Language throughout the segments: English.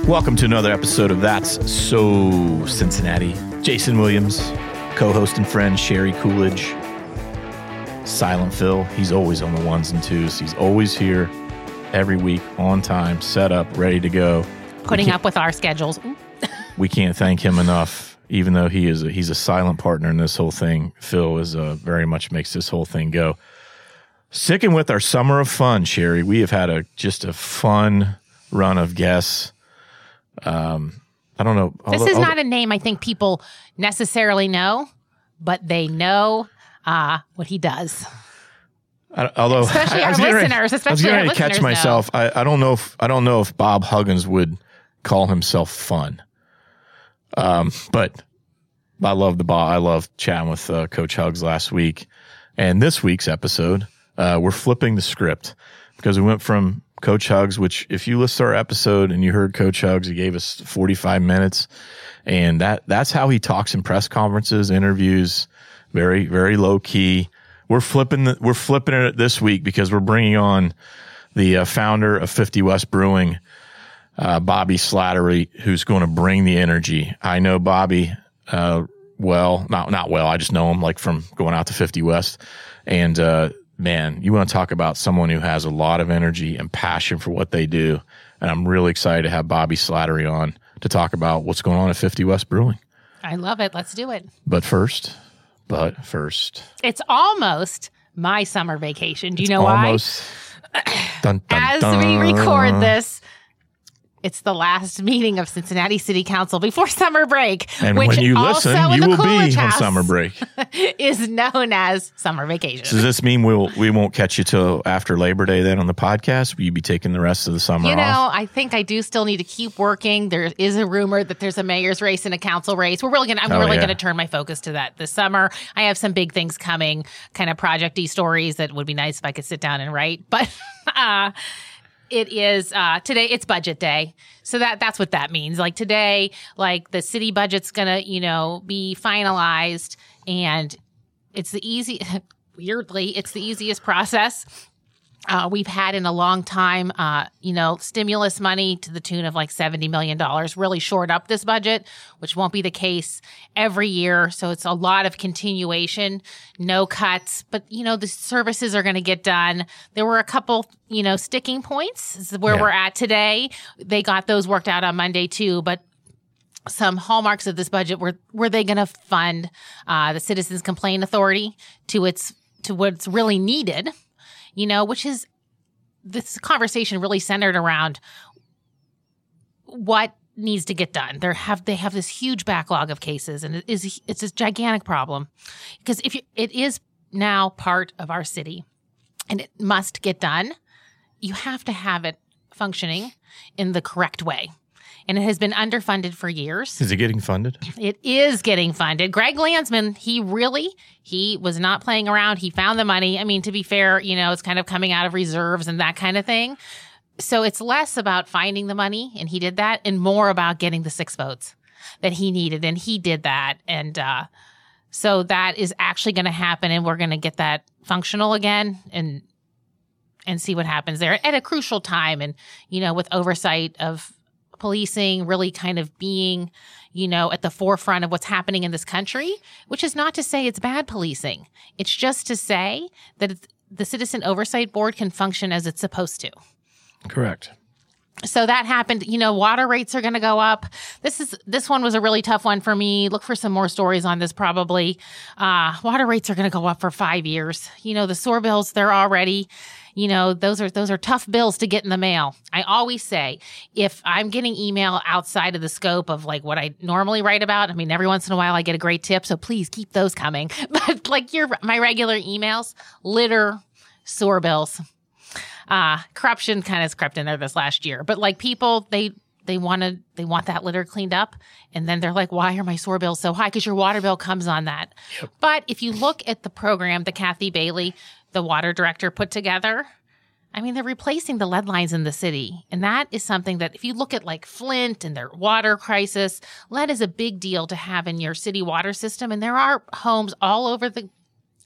Welcome to another episode of That's So Cincinnati. Jason Williams, co-host and friend Sherry Coolidge. Silent Phil, he's always on the ones and twos. He's always here every week, on time, set up, ready to go. Putting up with our schedules. We can't thank him enough, even though he's a silent partner in this whole thing. Phil is very much makes this whole thing go. Sticking with our summer of fun, Sherry, we have had just a fun run of guests. I don't know. This is not a name I think people necessarily know, but they know what he does. Although, especially our listeners, I was going to catch myself. I don't know if Bob Huggins would call himself fun. But I loved chatting with Coach Hugs last week, and this week's episode, we're flipping the script because we went from Coach Hugs, which if you listen to our episode and you heard Coach Hugs, he gave us 45 minutes, and that's how he talks in press conferences, interviews, very, very low key. We're flipping it this week because we're bringing on the founder of 50 West Brewing, Bobby Slattery, who's going to bring the energy. I know Bobby not well. I just know him like from going out to 50 West, and man, you want to talk about someone who has a lot of energy and passion for what they do. And I'm really excited to have Bobby Slattery on to talk about what's going on at 50 West Brewing. I love it. Let's do it. But first. It's almost my summer vacation. Do you know why? Dun, dun, As we record this, it's the last meeting of Cincinnati City Council before summer break. And which when you also listen, you will be on summer break. Is known as summer vacation. So does this mean we won't catch you till after Labor Day then on the podcast? Will you be taking the rest of the summer off? I think I do still need to keep working. There is a rumor that there's a mayor's race and a council race. I'm really going to turn my focus to that this summer. I have some big things coming, kind of project-y stories that would be nice if I could sit down and write. But it is today. It's budget day, so that's what that means. Like today, like the city budget's gonna, be finalized, and it's the easiest process we've had in a long time. Stimulus money to the tune of like $70 million really shored up this budget, which won't be the case every year. So it's a lot of continuation, no cuts, but the services are going to get done. There were a couple, sticking points where we're at today. They got those worked out on Monday too, but some hallmarks of this budget were they going to fund the Citizens Complaint Authority to what's really needed, which is this conversation really centered around what needs to get done. They have this huge backlog of cases, and it's a gigantic problem because it is now part of our city and it must get done. You have to have it functioning in the correct way. And it has been underfunded for years. Is it getting funded? It is getting funded. Greg Landsman, he was not playing around. He found the money. I mean, to be fair, it's kind of coming out of reserves and that kind of thing. So it's less about finding the money, and he did that, and more about getting the 6 votes that he needed, and he did that. And so that is actually going to happen, and we're going to get that functional again and see what happens there at a crucial time. And, with oversight of policing really kind of being, at the forefront of what's happening in this country, which is not to say it's bad policing. It's just to say that the Citizen Oversight Board can function as it's supposed to. Correct. So that happened. Water rates are going to go up. This one was a really tough one for me. Look for some more stories on this probably. Water rates are going to go up for 5 years. The SOAR bills, they're already, those are tough bills to get in the mail. I always say, if I'm getting email outside of the scope of like what I normally write about, I mean, every once in a while I get a great tip, so please keep those coming. But like my regular emails, litter, SOAR bills. Corruption kind of crept in there this last year, but like people, they want that litter cleaned up, and then they're like, why are my SOAR bills so high? Because your water bill comes on that. Yep. But if you look at the program that Kathy Bailey, the water director, put together, I mean, they're replacing the lead lines in the city. And that is something that if you look at like Flint and their water crisis, lead is a big deal to have in your city water system. And there are homes all over the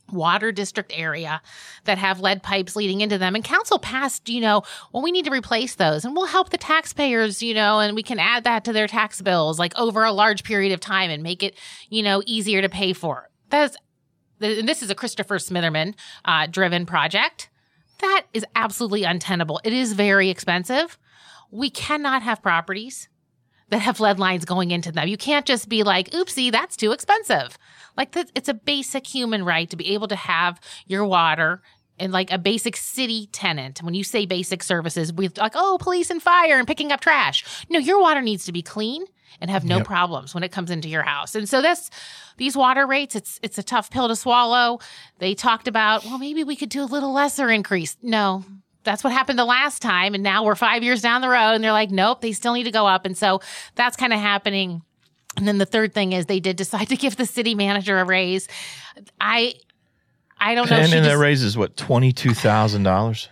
water district area that have lead pipes leading into them. And council passed, well, we need to replace those and we'll help the taxpayers, and we can add that to their tax bills like over a large period of time and make it, easier to pay for. This is a Christopher Smitherman driven project. That is absolutely untenable. It is very expensive. We cannot have properties that have lead lines going into them. You can't just be like, oopsie, that's too expensive. Like, it's a basic human right to be able to have your water and like a basic city tenant. When you say basic services, we're like, oh, police and fire and picking up trash. No, your water needs to be clean and have no problems when it comes into your house. And so these water rates, it's a tough pill to swallow. They talked about, well, maybe we could do a little lesser increase. No, that's what happened the last time. And now we're 5 years down the road and they're like, nope, they still need to go up. And so that's kind of happening. And then the third thing is they did decide to give the city manager a raise. I don't know. And that raises what, $22,000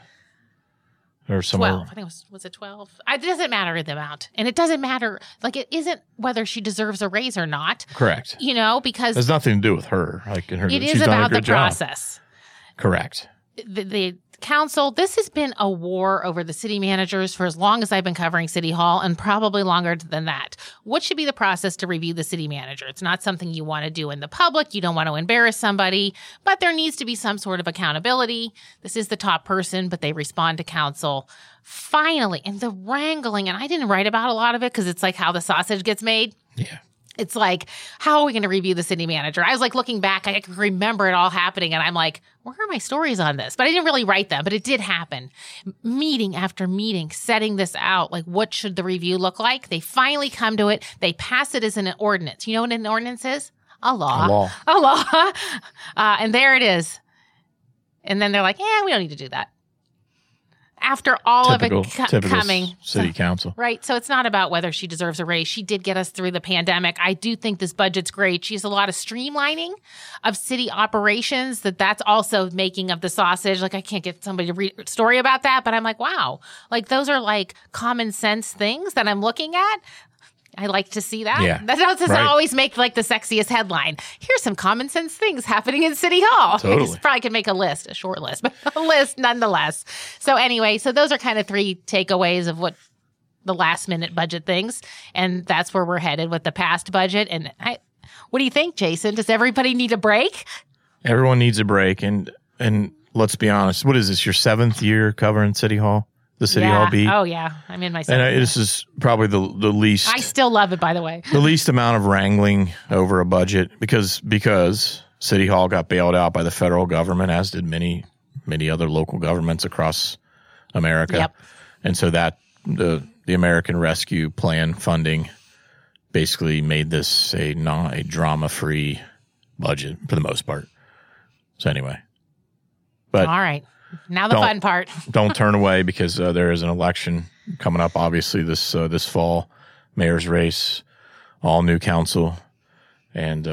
or somewhere? 12. I think was it 12? It doesn't matter the amount, and it doesn't matter. Like, it isn't whether she deserves a raise or not. Correct. Because it has nothing to do with her. Like, in her, it she's is done about a good the process. Job. Correct. The council, this has been a war over the city managers for as long as I've been covering City Hall, and probably longer than that. What should be the process to review the city manager? It's not something you want to do in the public. You don't want to embarrass somebody, but there needs to be some sort of accountability. This is the top person, but they respond to council. Finally, and the wrangling, and I didn't write about a lot of it because it's like how the sausage gets made. Yeah. It's like, how are we going to review the city manager? I was like looking back, I can remember it all happening. And I'm like, where are my stories on this? But I didn't really write them, but it did happen. Meeting after meeting, setting this out. Like, what should the review look like? They finally come to it. They pass it as an ordinance. You know what an ordinance is? A law. A law. And there it is. And then they're like, we don't need to do that. After all typical of it coming. City council. Right. So it's not about whether she deserves a raise. She did get us through the pandemic. I do think this budget's great. She has a lot of streamlining of city operations that's also making of the sausage. Like, I can't get somebody to read a story about that, but I'm like, wow. Like, those are like common sense things that I'm looking at. I like to see that. Yeah. That doesn't always make like the sexiest headline. Here's some common sense things happening in City Hall. Totally. I probably could make a short list, but a list nonetheless. So anyway, those are kind of 3 takeaways of what the last minute budget things. And that's where we're headed with the past budget. And what do you think, Jason? Does everybody need a break? Everyone needs a break. And let's be honest. What is this, your 7th year covering City Hall? The City Hall beat. Oh, yeah. I'm in my 7th. And this is probably the least. I still love it, by the way. The least amount of wrangling over a budget because City Hall got bailed out by the federal government, as did many other local governments across America. Yep. And so that the American Rescue Plan funding basically made this a drama-free budget for the most part. So anyway. But all right. Now the fun part. Don't turn away because there is an election coming up, obviously, this fall. Mayor's race, all new council. And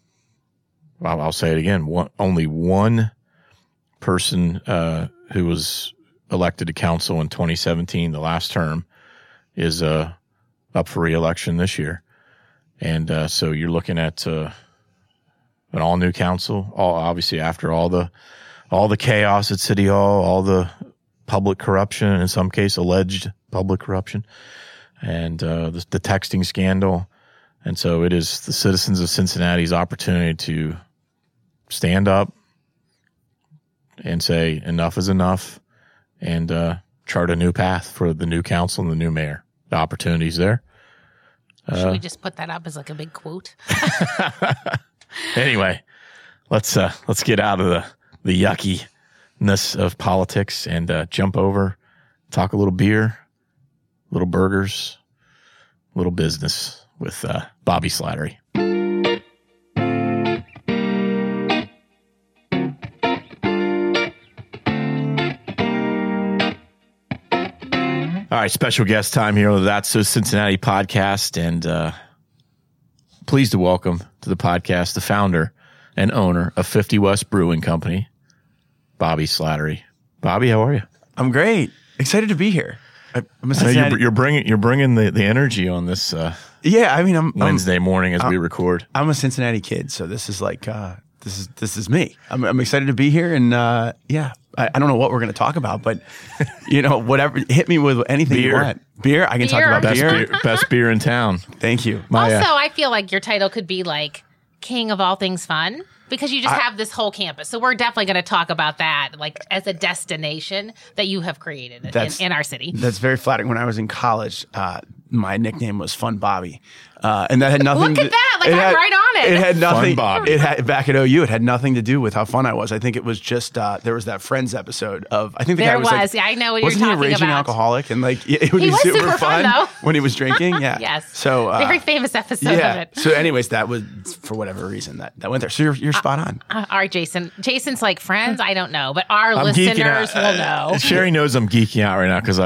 I'll say it again. Only one person who was elected to council in 2017, the last term, is up for re-election this year. And so you're looking at an all-new council, obviously after all the chaos at City Hall, all the public corruption, and in some case alleged public corruption, and the texting scandal. And so it is the citizens of Cincinnati's opportunity to stand up and say enough is enough and chart a new path for the new council and the new mayor. The opportunity's there. Should we just put that up as like a big quote? Anyway, let's get out of the yuckiness of politics and jump over, talk a little beer, little burgers, little business with Bobby Slattery. All right, special guest time here on the That's So Cincinnati podcast, and pleased to welcome to the podcast the founder and owner of 50 West Brewing Company, Bobby Slattery. Bobby, how are you? I'm great. Excited to be here. I'm a Cincinnati. You're bringing the energy on this. Yeah, I mean, I'm Wednesday morning as we record. I'm a Cincinnati kid, so this is like this is me. I'm excited to be here, and I don't know what we're going to talk about, but whatever, hit me with anything you want. Beer, I can talk about beer. Best beer in town. Thank you. I feel like your title could be like King of All Things Fun, because you just have this whole campus. So we're definitely going to talk about that, like as a destination that you have created in our city. That's very flattering. When I was in college, my nickname was Fun Bobby. And that had nothing. Look at that! Like, I'm right on it. It had nothing. Fun Bobby. It had back at OU. It had nothing to do with how fun I was. I think it was just there was that Friends episode of. I think the guy was like, I know what you're talking about. Wasn't he a raging alcoholic? And like it would be super fun though. when he was drinking. Yeah. Yes. So very famous episode of it. So, anyways, that was for whatever reason that went there. So you're spot on. All right, Jason. Jason's like Friends. I don't know, but our listeners will know. Sherry knows I'm geeking out right now because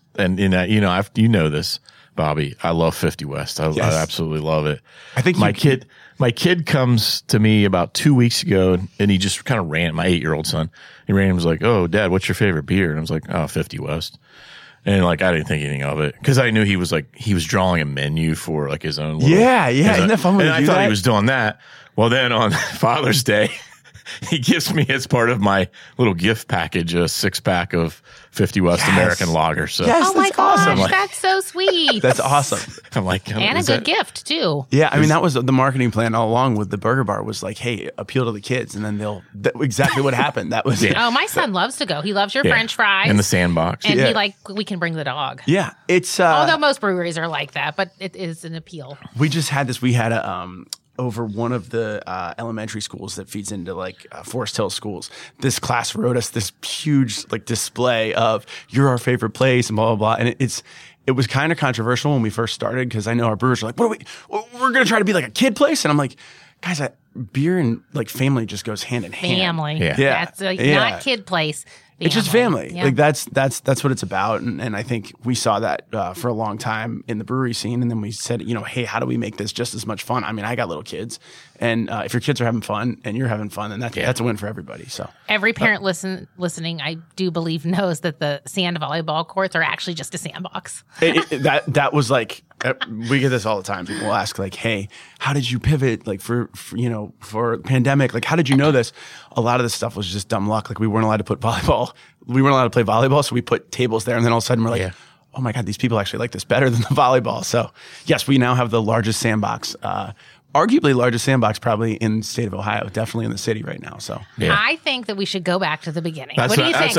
you know this. Bobby, I love 50 West. I absolutely love it. I think my kid comes to me about 2 weeks ago, and he just kind of ran. My 8-year-old son, he ran and was like, "Oh, Dad, what's your favorite beer?" And I was like, "Oh, 50 West." And like I didn't think anything of it because I knew he was drawing a menu for like his own. Isn't that fun? And I thought he was doing that. Well, then on Father's Day, he gives me as part of my little gift package a 6-pack of 50 West American Lager. So oh my gosh, awesome. that's so sweet. That's awesome. I'm like, and a good gift too. Yeah, I mean that was the marketing plan all along with the Burger Bar was like, hey, appeal to the kids, and then exactly what happened. That was Oh, my son loves to go. He loves your French fries and the sandbox, and we can bring the dog. Yeah, it's although most breweries are like that, but it is an appeal. We just had this. We had a over one of the elementary schools that feeds into like Forest Hill schools. This class wrote us this huge like display of "You're our favorite place" and blah blah blah. And it was kind of controversial when we first started because I know our brewers are like, "We're going to try to be like a kid place," and I'm like, "Guys, beer and like family just goes hand in hand." Family, yeah. That's not kid place. Family. It's just family. Yeah. Like that's what it's about. And I think we saw that for a long time in the brewery scene. And then we said, hey, how do we make this just as much fun? I mean, I got little kids, and if your kids are having fun and you're having fun, then that's a win for everybody. So every parent listening, I do believe, knows that the sand volleyball courts are actually just a sandbox. That was like, we get this all the time. People ask like, hey, how did you pivot? Like for pandemic, like how did you know this? A lot of this stuff was just dumb luck. Like we weren't allowed to put volleyball. We weren't allowed to play volleyball. So we put tables there, and then all of a sudden we're like, oh my God, these people actually like this better than the volleyball. So yes, we now have the largest sandbox, arguably largest sandbox probably in the state of Ohio, definitely in the city right now. So I think that we should go back to the beginning. What do you think?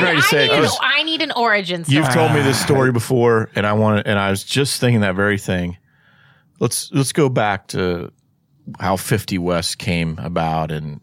I need an origin story. You've told me this story before, and I was just thinking that very thing. Let's go back to how 50 West came about, and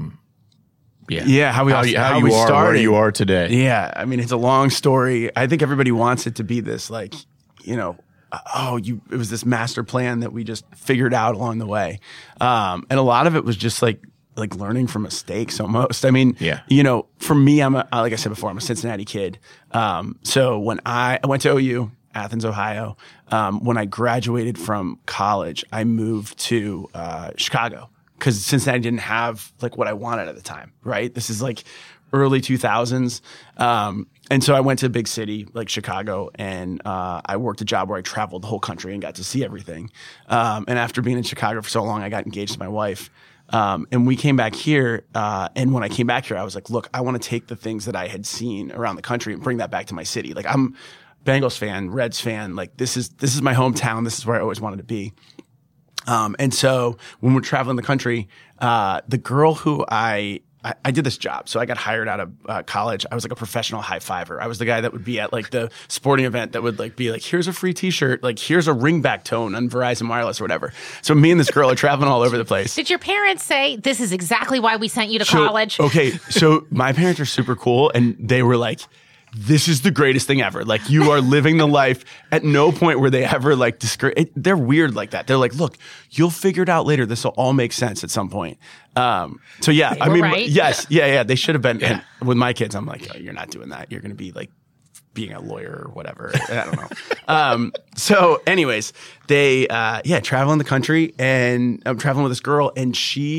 how we started, where you are today. Yeah, I mean it's a long story. I think everybody wants it to be this like, it was this master plan that we just figured out along the way, and a lot of it was just like learning from mistakes almost. I mean, for me, like I said before, I'm a Cincinnati kid. So when I went to OU, Athens, Ohio, when I graduated from college, I moved to Chicago because Cincinnati didn't have like what I wanted at the time, right? This is like early 2000s. And so I went to a big city like Chicago, and I worked a job where I traveled the whole country and got to see everything. And after being in Chicago for so long, I got engaged to my wife. And we came back here. And when I came back here, I was like, look, I want to take the things that I had seen around the country and bring that back to my city. Like I'm Bengals fan, Reds fan. Like this is my hometown. This is where I always wanted to be. And so when we're traveling the country, the girl who I did this job. So I got hired out of college. I was like a professional high fiver. I was the guy that would be at like the sporting event that would like be like, here's a free t-shirt. Like here's a ringback tone on Verizon Wireless or whatever. So me and this girl are traveling all over the place. Did your parents say, this is exactly why we sent you to college? Okay. So my parents are super cool, and they were like, this is the greatest thing ever. Like you are living the life. At no point were they ever like discouraged. They're weird like that. They're like, look, you'll figure it out later. This will all make sense at some point. So yeah, I mean, right. yes. Yeah. They should have been. And with my kids, I'm like, oh, you're not doing that. You're going to be like being a lawyer or whatever. I don't know. So anyways, they, traveling the country, and I'm traveling with this girl, and she,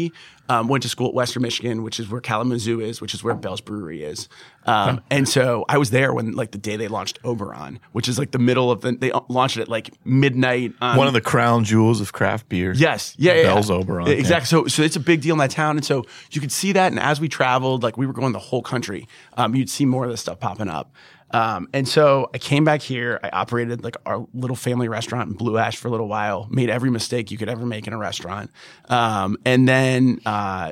went to school at Western Michigan, which is where Kalamazoo is, which is where Bell's Brewery is. And so I was there when like the day they launched Oberon, which is like the middle of they launched it at like midnight. One of the crown jewels of craft beer. Yes. Yeah. Bell's Oberon. Exactly. So it's a big deal in that town. And so you could see that. And as we traveled, like we were going the whole country, you'd see more of this stuff popping up. And so I came back here. I operated like our little family restaurant in Blue Ash for a little while, made every mistake you could ever make in a restaurant. And then, I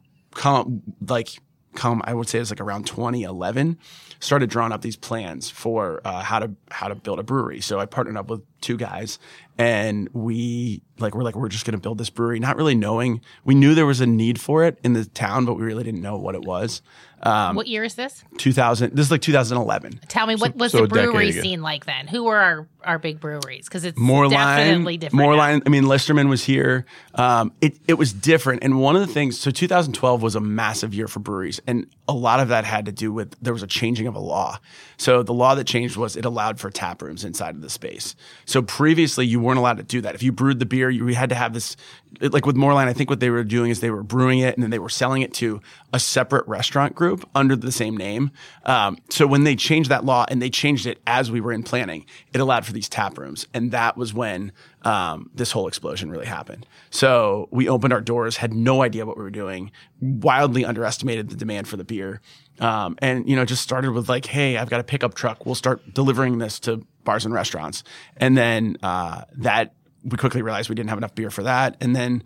would say it was like around 2011, started drawing up these plans for how to build a brewery. So I partnered up with two guys, and we're just going to build this brewery, not really knowing. We knew there was a need for it in the town, but we really didn't know what it was. What year is this? 2000. This is like 2011. Tell me, what was the brewery scene like then? Who were our big breweries? Because it's definitely different. Moreline. I mean, Listerman was here. It was different. And one of the things, so 2012 was a massive year for breweries. And a lot of that had to do with, there was a changing of a law. So the law that changed was it allowed for tap rooms inside of the space. So previously you weren't allowed to do that. If you brewed the beer, you had to have this, like with Moreline, I think what they were doing is they were brewing it and then they were selling it to a separate restaurant group under the same name. So when they changed that law, and they changed it as we were in planning, it allowed for these tap rooms. And that was when this whole explosion really happened. So we opened our doors, had no idea what we were doing, wildly underestimated the demand for the beer. And, just started with like, hey, I've got a pickup truck. We'll start delivering this to bars and restaurants. And then we quickly realized we didn't have enough beer for that. And then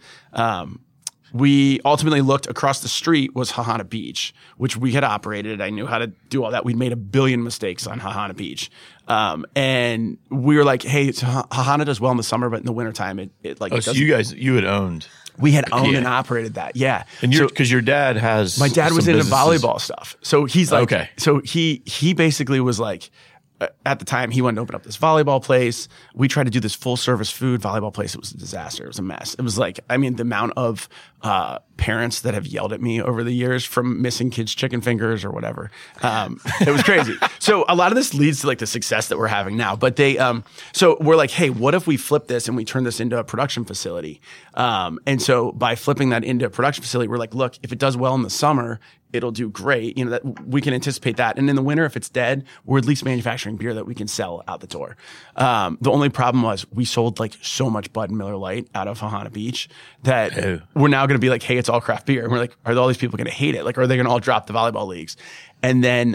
we ultimately looked across the street was Hahana Beach, which we had operated. I knew how to do all that. We'd made a billion mistakes on Hahana Beach. And we were like, hey, Hahana does well in the summer, but in the wintertime, so you had owned. We had owned and operated that. Yeah. And because your dad has. My dad was into volleyball stuff. So he's like, okay. So he basically was like, at the time, he wanted to open up this volleyball place. We tried to do this full service food volleyball place. It was a disaster. It was a mess. It was like, the amount of parents that have yelled at me over the years from missing kids' chicken fingers or whatever. It was crazy. So a lot of this leads to like the success that we're having now. But so we're like, hey, what if we flip this and we turn this into a production facility? And so by flipping that into a production facility, we're like, look, if it does well in the summer, it'll do great. That we can anticipate that. And in the winter, if it's dead, we're at least manufacturing beer that we can sell out the door. The only problem was we sold like so much Bud and Miller Lite out of Hahana Beach that we're now going to be like, hey, it's all craft beer. And we're like, are all these people going to hate it? Like, are they going to all drop the volleyball leagues? And then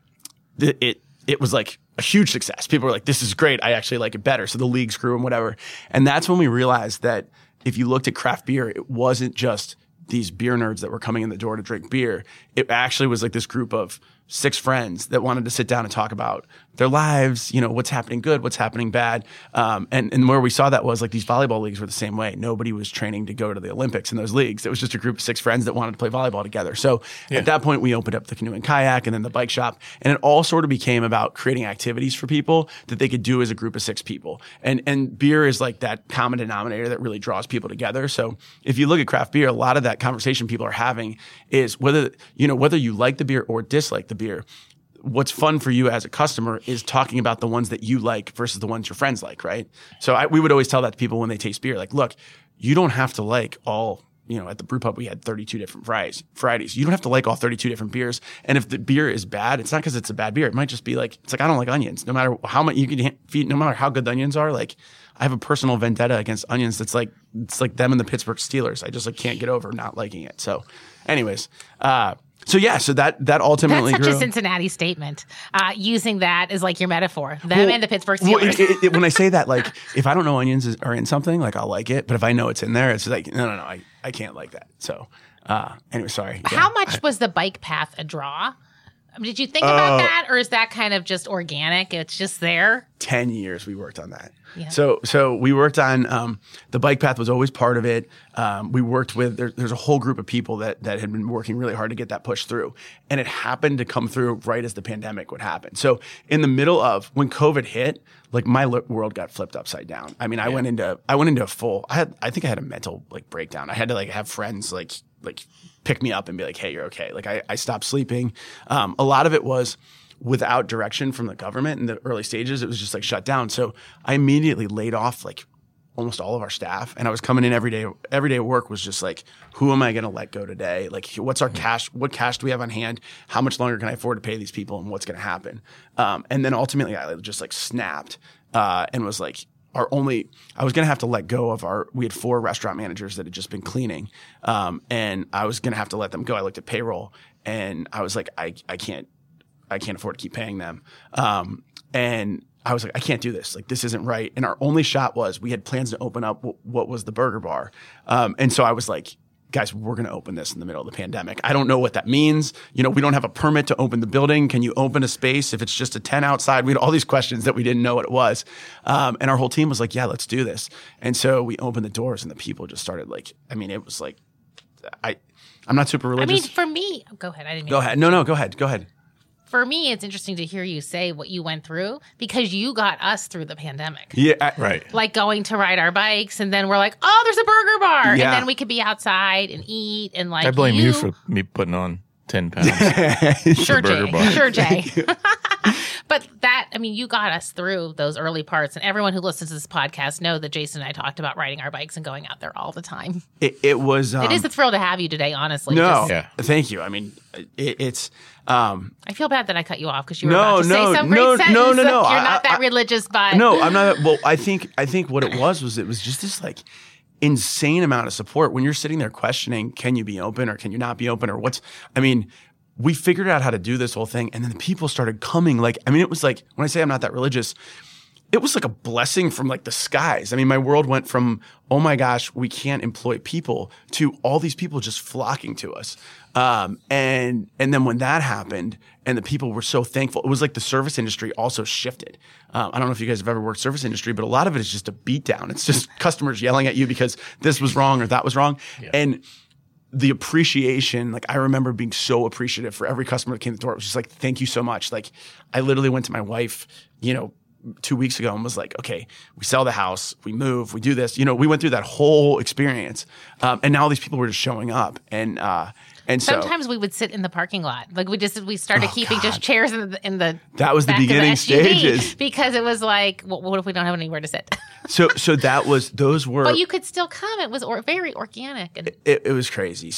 it was like a huge success. People were like, this is great. I actually like it better. So the leagues grew and whatever. And that's when we realized that if you looked at craft beer, it wasn't just these beer nerds that were coming in the door to drink beer. It actually was like this group of 6 friends that wanted to sit down and talk about their lives, what's happening good, what's happening bad. And where we saw that was like these volleyball leagues were the same way. Nobody was training to go to the Olympics in those leagues. It was just a group of 6 friends that wanted to play volleyball together. So at that point, we opened up the canoe and kayak and then the bike shop. And it all sort of became about creating activities for people that they could do as a group of 6 people. And beer is like that common denominator that really draws people together. So if you look at craft beer, a lot of that conversation people are having is whether you like the beer or dislike the beer. What's fun for you as a customer is talking about the ones that you like versus the ones your friends like, right? So we would always tell that to people when they taste beer, like, look, you don't have to like all, at the brew pub, we had 32 different varieties. You don't have to like all 32 different beers. And if the beer is bad, it's not because it's a bad beer. It might just be like, it's like, I don't like onions. No matter how much you can feed, no matter how good the onions are, like I have a personal vendetta against onions. That's like, it's like them and the Pittsburgh Steelers. I just like can't get over not liking it. So anyways, so that ultimately that's such grew. a Cincinnati statement. Using that as like your metaphor, them and the Pittsburgh Steelers. When I say that, like if I don't know onions are in something, like I'll like it, but if I know it's in there, it's like no, I can't like that. So anyway, sorry. Yeah. How much was the bike path a draw? Did you think about that, or is that kind of just organic? It's just there. 10 years we worked on that. Yeah. So we worked on the bike path was always part of it. We worked with there's a whole group of people that had been working really hard to get that push through, and it happened to come through right as the pandemic would happen. So in the middle of when COVID hit, like my world got flipped upside down. I mean, I went into a full. I think I had a mental like breakdown. I had to like have friends like pick me up and be like, hey, you're okay. Like I stopped sleeping. A lot of it was without direction from the government in the early stages. It was just like shut down. So I immediately laid off like almost all of our staff. And I was coming in every day at work was just like, who am I going to let go today? Like, what's our cash? What cash do we have on hand? How much longer can I afford to pay these people, and what's going to happen? And then ultimately I just like snapped, and was like, I was going to have to let go of we had 4 restaurant managers that had just been cleaning. And I was going to have to let them go. I looked at payroll and I was like, I can't afford to keep paying them. And I was like, I can't do this. Like, this isn't right. And our only shot was we had plans to open up what was the burger bar. And so I was like, guys, we're going to open this in the middle of the pandemic. I don't know what that means. We don't have a permit to open the building. Can you open a space if it's just a tent outside? We had all these questions that we didn't know what it was. And our whole team was like, yeah, let's do this. And so we opened the doors and the people just started like, it was like, I'm not super religious. For me, go ahead. I didn't mean Go ahead. No, go ahead. For me, it's interesting to hear you say what you went through because you got us through the pandemic. Yeah. Right. Like going to ride our bikes, and then we're like, oh, there's a burger bar. Yeah. And then we could be outside and eat. And like, I blame you for me putting on 10 pounds. Sure, burger Jay. bar. Sure, Jay. But you got us through those early parts. And everyone who listens to this podcast know that Jason and I talked about riding our bikes and going out there all the time. It was. It is a thrill to have you today, honestly. No. Yeah. Thank you. It's. I feel bad that I cut you off because you were No, about to say some great sentence. no. You're not that religious, but No, I'm not. Well, I think what it was just this like insane amount of support when you're sitting there questioning, can you be open or can you not be open or we figured out how to do this whole thing, and then the people started coming. Like, it was like, when I say I'm not that religious, it was like a blessing from like the skies. My world went from, oh my gosh, we can't employ people, to all these people just flocking to us. And then when that happened and the people were so thankful, it was like the service industry also shifted. I don't know if you guys have ever worked service industry, but a lot of it is just a beat down. It's just customers yelling at you because this was wrong or that was wrong. Yeah. And the appreciation, like, I remember being so appreciative for every customer that came to the door. It was just like, thank you so much. Like, I literally went to my wife, 2 weeks ago and was like, okay, we sell the house, we move, we do this. We went through that whole experience. And now all these people were just showing up. And so sometimes we would sit in the parking lot. Like we started keeping just chairs in the that was the back beginning of the SUV stages, because it was like, well, what if we don't have anywhere to sit? So those were. But you could still come. It was very organic. And it was crazy.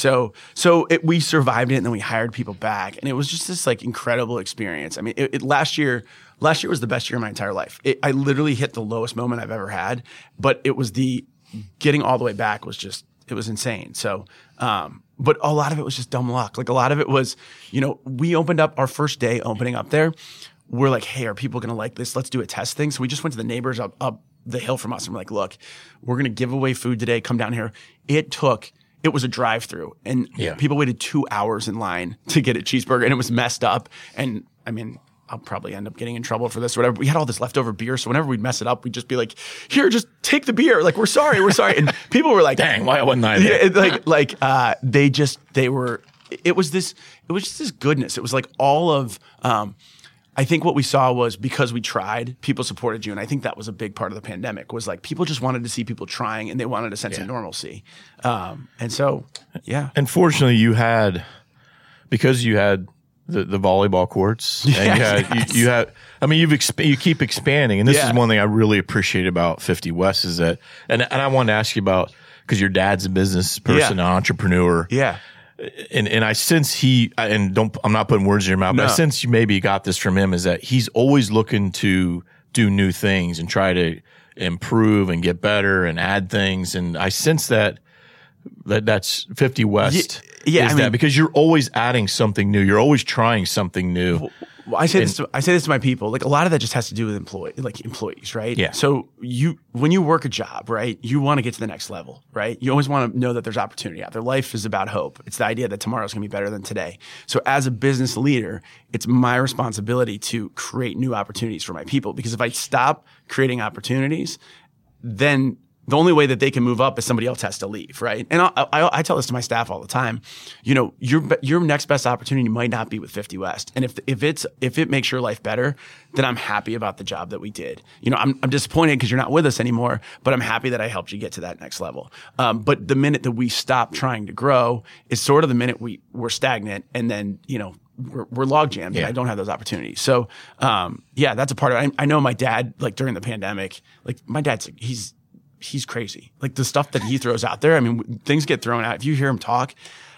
We survived it, and then we hired people back, and it was just this like incredible experience. Last year was the best year of my entire life. I literally hit the lowest moment I've ever had, but it was getting all the way back was just, it was insane. So, but a lot of it was just dumb luck. Like, a lot of it was, we opened up our first day opening up there. We're like, hey, are people going to like this? Let's do a test thing. So we just went to the neighbors up the hill from us and we're like, look, we're going to give away food today. Come down here. It was a drive-through, and people waited 2 hours in line to get a cheeseburger, and it was messed up. And I'll probably end up getting in trouble for this or whatever. We had all this leftover beer, so whenever we'd mess it up, we'd just be like, here, just take the beer. Like, we're sorry. And people were like, dang, why wasn't I there? It was just this goodness. It was like all of, I think what we saw was, because we tried, people supported you. And I think that was a big part of the pandemic, was like, people just wanted to see people trying, and they wanted a sense of normalcy. And so, yeah. And fortunately, because you had the volleyball courts, and you keep expanding. And this is one thing I really appreciate about 50 West is that, and I wanted to ask you about, because your dad's a business person, an entrepreneur. Yeah. And I sense I'm not putting words in your mouth, but I sense you maybe got this from him, is that he's always looking to do new things and try to improve and get better and add things. And I sense that's 50 West. That because you're always adding something new. You're always trying something new. Well, I say this to my people. Like, a lot of that just has to do with employees, right? Yeah. So when you work a job, right, you want to get to the next level, right? You always want to know that there's opportunity out there. Life is about hope. It's the idea that tomorrow's going to be better than today. So as a business leader, it's my responsibility to create new opportunities for my people. Because if I stop creating opportunities, then the only way that they can move up is somebody else has to leave, right? And I tell this to my staff all the time. Your next best opportunity might not be with 50 West, and if it makes your life better, then I'm happy about the job that we did. I'm disappointed because you're not with us anymore, but I'm happy that I helped you get to that next level. But the minute that we stop trying to grow is sort of the minute we're stagnant, and then we're log jammed, and I don't have those opportunities. So that's a part of it. I know my dad, like, during the pandemic, like, my dad's he's he's crazy. Like the stuff that he throws out there. I mean, things get thrown out. If you hear him talk,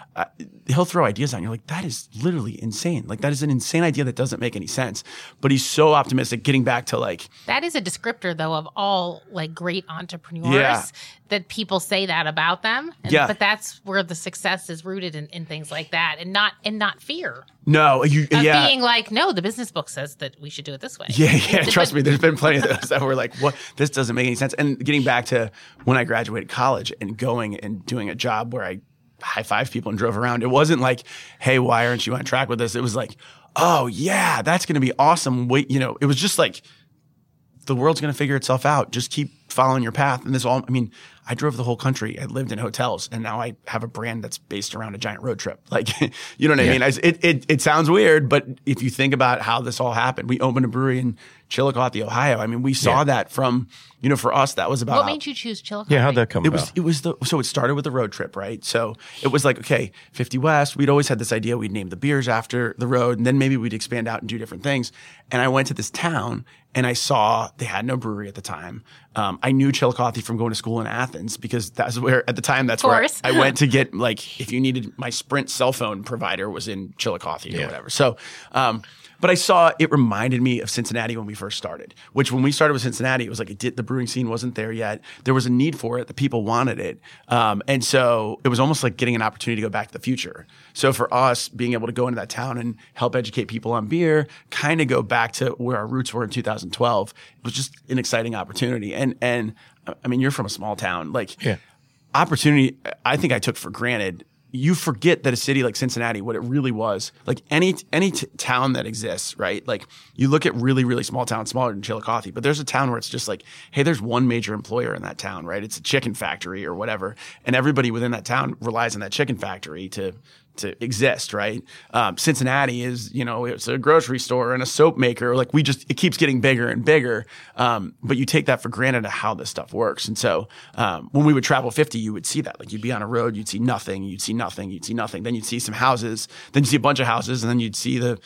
he'll throw ideas out and you're like, that is literally insane. Like that is an insane idea that doesn't make any sense. But he's so optimistic, getting back to like. That is a descriptor though of all like great entrepreneurs that people say that about them. But that's where the success is rooted in things like that and not fear. No, being like, no, the business book says that we should do it this way. Yeah. Trust me, there's been plenty of those that were like, what? This doesn't make any sense. And getting back to when I graduated college and going and doing a job where I high-fived people and drove around. It wasn't like, hey, why aren't you on track with this? It was like, oh, yeah, that's going to be awesome. Wait, it was just like, the world's going to figure itself out. Just keep following your path. And I drove the whole country. I lived in hotels, and now I have a brand that's based around a giant road trip. Like, you know what I mean? It sounds weird, but if you think about how this all happened, we opened a brewery in Chillicothe, Ohio. I mean, we saw that from, for us, that was about. What made you choose Chillicothe? Yeah, how'd that come about? So it started with the road trip, right? So it was like, okay, 50 West. We'd always had this idea we'd name the beers after the road, and then maybe we'd expand out and do different things. And I went to this town, and I saw they had no brewery at the time. I knew Chillicothe from going to school in Athens because that's where, at the time, that's where I went to get, like, if you needed my Sprint cell phone provider was in Chillicothe or whatever. So, but I saw it reminded me of Cincinnati when we first started, which when we started with Cincinnati, it was like the brewing scene wasn't there yet. There was a need for it. The people wanted it. And so it was almost like getting an opportunity to go back to the future. So for us, being able to go into that town and help educate people on beer, kind of go back to where our roots were in 2012, it was just an exciting opportunity. And I mean, you're from a small town. Like, opportunity, I think I took for granted. You forget that a city like Cincinnati, what it really was, like any town that exists, right? Like you look at really, really small towns, smaller than Chillicothe, but there's a town where it's just like, hey, there's one major employer in that town, right? It's a chicken factory or whatever. And everybody within that town relies on that chicken factory to exist, right? Cincinnati is, it's a grocery store and a soap maker. Like it keeps getting bigger and bigger. But you take that for granted of how this stuff works. And so, when we would travel 50, you would see that. Like you'd be on a road, you'd see nothing, you'd see nothing, you'd see nothing. Then you'd see some houses, then you'd see a bunch of houses, and then you'd see the,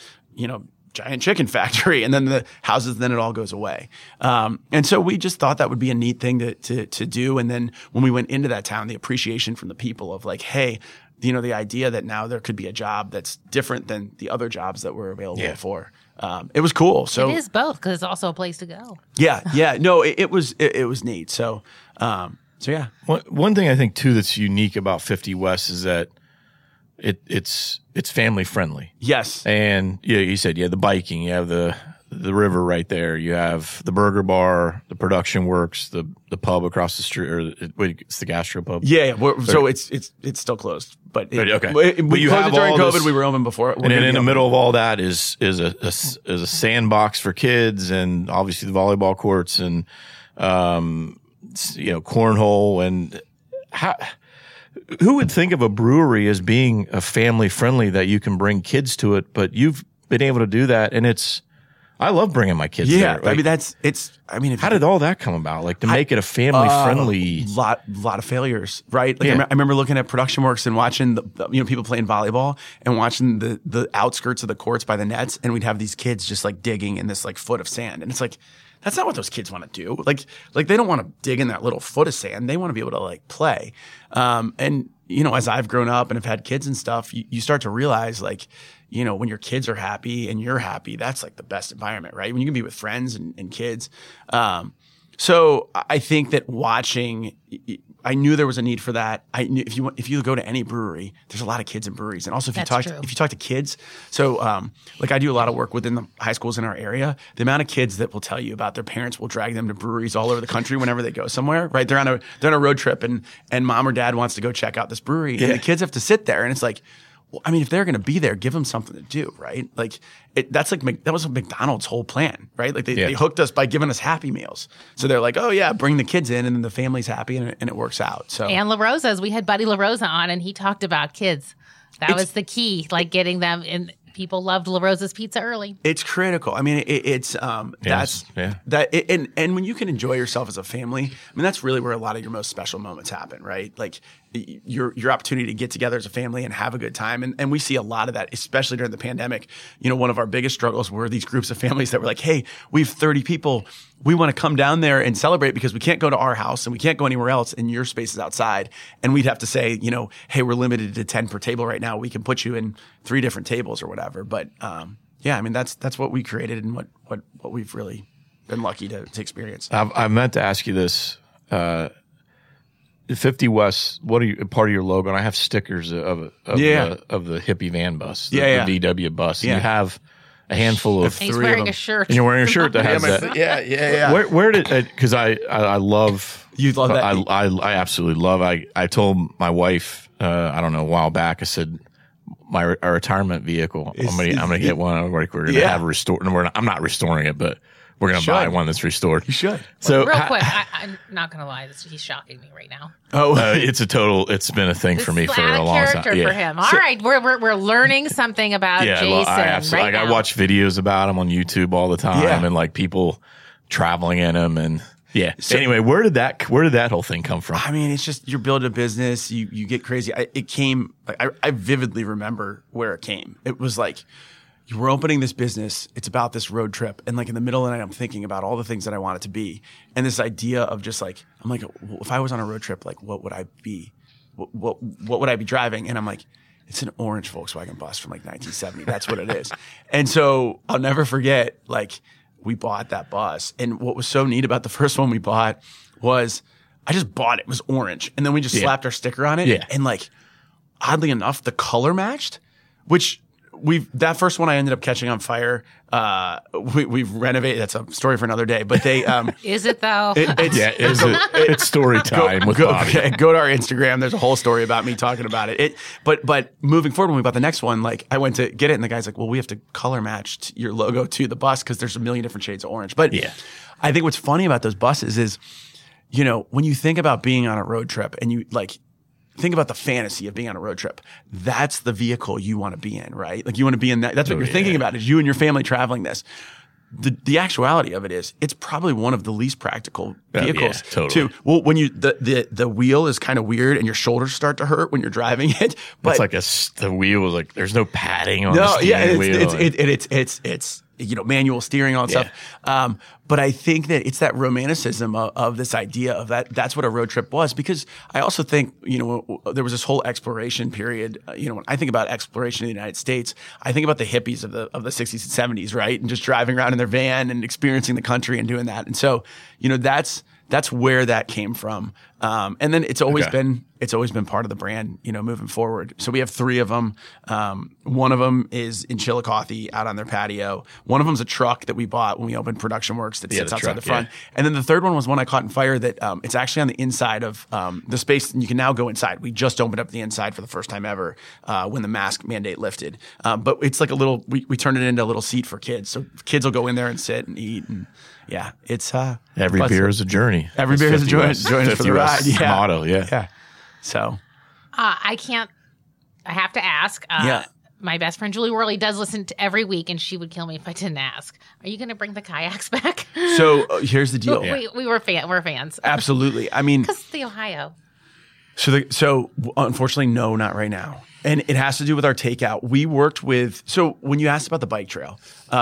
giant chicken factory, and then the houses, then it all goes away. And so we just thought that would be a neat thing to do. And then when we went into that town, the appreciation from the people of like, hey, the idea that now there could be a job that's different than the other jobs that were available before. It was cool. So it is both because it's also a place to go. Yeah. No, it was neat. So yeah. One thing I think too that's unique about 50 West is that it's family friendly. Yes. And you said the biking, you have the river right there, you have the burger bar, the production works, the pub across the street, or it's the gastro pub. Yeah. So it's still closed, but okay. We closed it during COVID. We were open before. And then in the middle of all that is a sandbox for kids, and obviously the volleyball courts, and cornhole. And who would think of a brewery as being a family friendly that you can bring kids to it? But you've been able to do that, and I love bringing my kids there. Like, I mean, how did all that come about? Like to make it a family friendly. Lot of failures, right? Like I remember looking at Production Works and watching the people playing volleyball and watching the outskirts of the courts by the nets, and we'd have these kids just like digging in this like foot of sand, and it's like, that's not what those kids want to do. Like they don't want to dig in that little foot of sand. They want to be able to like play. And as I've grown up and have had kids and stuff, you start to realize like, when your kids are happy and you're happy, that's like the best environment, right? When you can be with friends and kids. So I think that I knew there was a need for that. I knew if you go to any brewery, there's a lot of kids in breweries, and also if you talk to kids. So like I do a lot of work within the high schools in our area. The amount of kids that will tell you about their parents will drag them to breweries all over the country whenever they go somewhere. Right? They're on a road trip, and mom or dad wants to go check out this brewery, and the kids have to sit there, and it's like, well, I mean, if they're going to be there, give them something to do, right? Like that was McDonald's whole plan, right? Like they hooked us by giving us Happy Meals. So they're like, oh yeah, bring the kids in, and then the family's happy, and it works out. So and La Rosa's, we had Buddy La Rosa on, and he talked about kids. That was the key, like getting them in. People loved La Rosa's Pizza early. It's critical. I mean, and when you can enjoy yourself as a family, I mean, that's really where a lot of your most special moments happen, right? Like your opportunity to get together as a family and have a good time. And we see a lot of that, especially during the pandemic. You know, one of our biggest struggles were these groups of families that were like, hey, we have 30 people. We want to come down there and celebrate because we can't go to our house and we can't go anywhere else and your space is outside. And we'd have to say, you know, hey, we're limited to 10 per table right now. We can put you in 3 different tables or whatever. But yeah, I mean, that's what we created and what we've really been lucky to experience. I meant to ask you this. 50 West, what are you, part of your logo? And I have stickers of the hippie van bus, the VW bus. And you have a handful of He's wearing a shirt. And you're wearing a shirt that has that. Yeah. Where did, because I love. You love that? I absolutely love. I told my wife, I don't know, a while back, I said, our retirement vehicle, I'm gonna get one. We're gonna have restored. I'm not restoring it, but we're going to buy one that's restored. You should. So real quick, I'm not going to lie. He's shocking me right now. It's been a thing for me for a long time. For him. All right. We're learning something about Jason right now. I watch videos about him on YouTube all the time and like people traveling in him and So, anyway, where did that whole thing come from? I mean, it's just you're building a business, you get crazy. It came I vividly remember where it came. It was like, you were opening this business. It's about this road trip. And like in the middle of the night, I'm thinking about all the things that I want it to be. And this idea of just like, I'm like, well, if I was on a road trip, like what would I be? What would I be driving? And I'm like, it's an orange Volkswagen bus from like 1970. That's what it is. And so I'll never forget, like we bought that bus. And what was so neat about the first one we bought was I just bought it. It was orange. And then we just slapped our sticker on it. Yeah. And like, oddly enough, the color matched, which that first one I ended up catching on fire. We've renovated. That's a story for another day. But they is it though? It's story time with Bobby. Go to our Instagram. There's a whole story about me talking about it. But moving forward, when we bought the next one, like I went to get it, and the guy's like, "Well, we have to color match your logo to the bus because there's a million different shades of orange." But I think what's funny about those buses is, you know, when you think about being on a road trip and you like. Think about the fantasy of being on a road trip. That's the vehicle you want to be in, right? Like you want to be in that. That's what you're thinking about is you and your family traveling this. The actuality of it is it's probably one of the least practical vehicles. Totally. Well, when you the wheel is kind of weird and your shoulders start to hurt when you're driving it. But it's like the wheel is like there's no padding on the steering wheel. It's you know, manual steering, all that stuff. But I think that it's that romanticism of this idea of that's what a road trip was. Because I also think, you know, there was this whole exploration period. You know, when I think about exploration in the United States, I think about the hippies of the 60s and 70s, right? And just driving around in their van and experiencing the country and doing that. And so, you know, that's where that came from. And then it's always been part of the brand, you know, moving forward. So we have 3 of them. One of them is in Chillicothe out on their patio. One of them's a truck that we bought when we opened Production Works that sits outside the front. And then the third one was one I caught in fire that it's actually on the inside of the space, and you can now go inside. We just opened up the inside for the first time ever when the mask mandate lifted. But it's like a little, we turned it into a little seat for kids. So kids will go in there and sit and eat. And yeah, it's every beer is a journey. Every beer is a journey for the ride. Motto, yeah. So I have to ask. My best friend Julie Worley does listen to every week, and she would kill me if I didn't ask. Are you going to bring the kayaks back? So here's the deal. We're fans. Absolutely. I mean, because the Ohio. So unfortunately, no, not right now. And it has to do with our takeout. We worked with. So when you asked about the bike trail,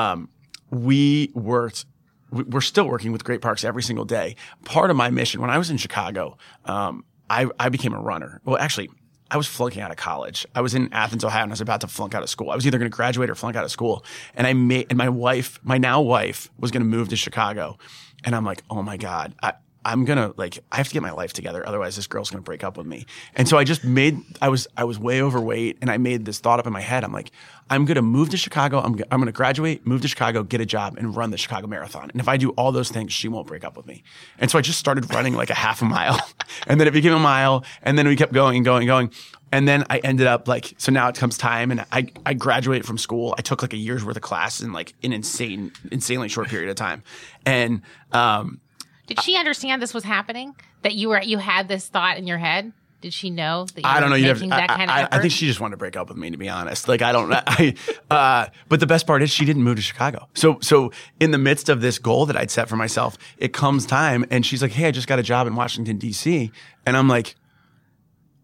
we're still working with Great Parks every single day. Part of my mission when I was in Chicago, I became a runner. Well, actually, I was flunking out of college. I was in Athens, Ohio, and I was about to flunk out of school. I was either going to graduate or flunk out of school. And my now wife was going to move to Chicago. And I'm like, oh my God, I'm going to I have to get my life together. Otherwise this girl's going to break up with me. And so I just I was way overweight, and I made this thought up in my head. I'm like, I'm going to move to Chicago. I'm going to graduate, move to Chicago, get a job, and run the Chicago Marathon. And if I do all those things, she won't break up with me. And so I just started running like a half a mile, and then it became a mile, and then we kept going and going and going. And then I ended up so now it comes time, and I graduated from school. I took like a year's worth of classes in like an insanely short period of time. And, did she understand this was happening? That you had this thought in your head? Did she know that you I don't know. were making that kind of effort? I think she just wanted to break up with me, to be honest. Like, I don't know. But the best part is she didn't move to Chicago. So in the midst of this goal that I'd set for myself, it comes time, and she's like, hey, I just got a job in Washington, D.C. And I'm like,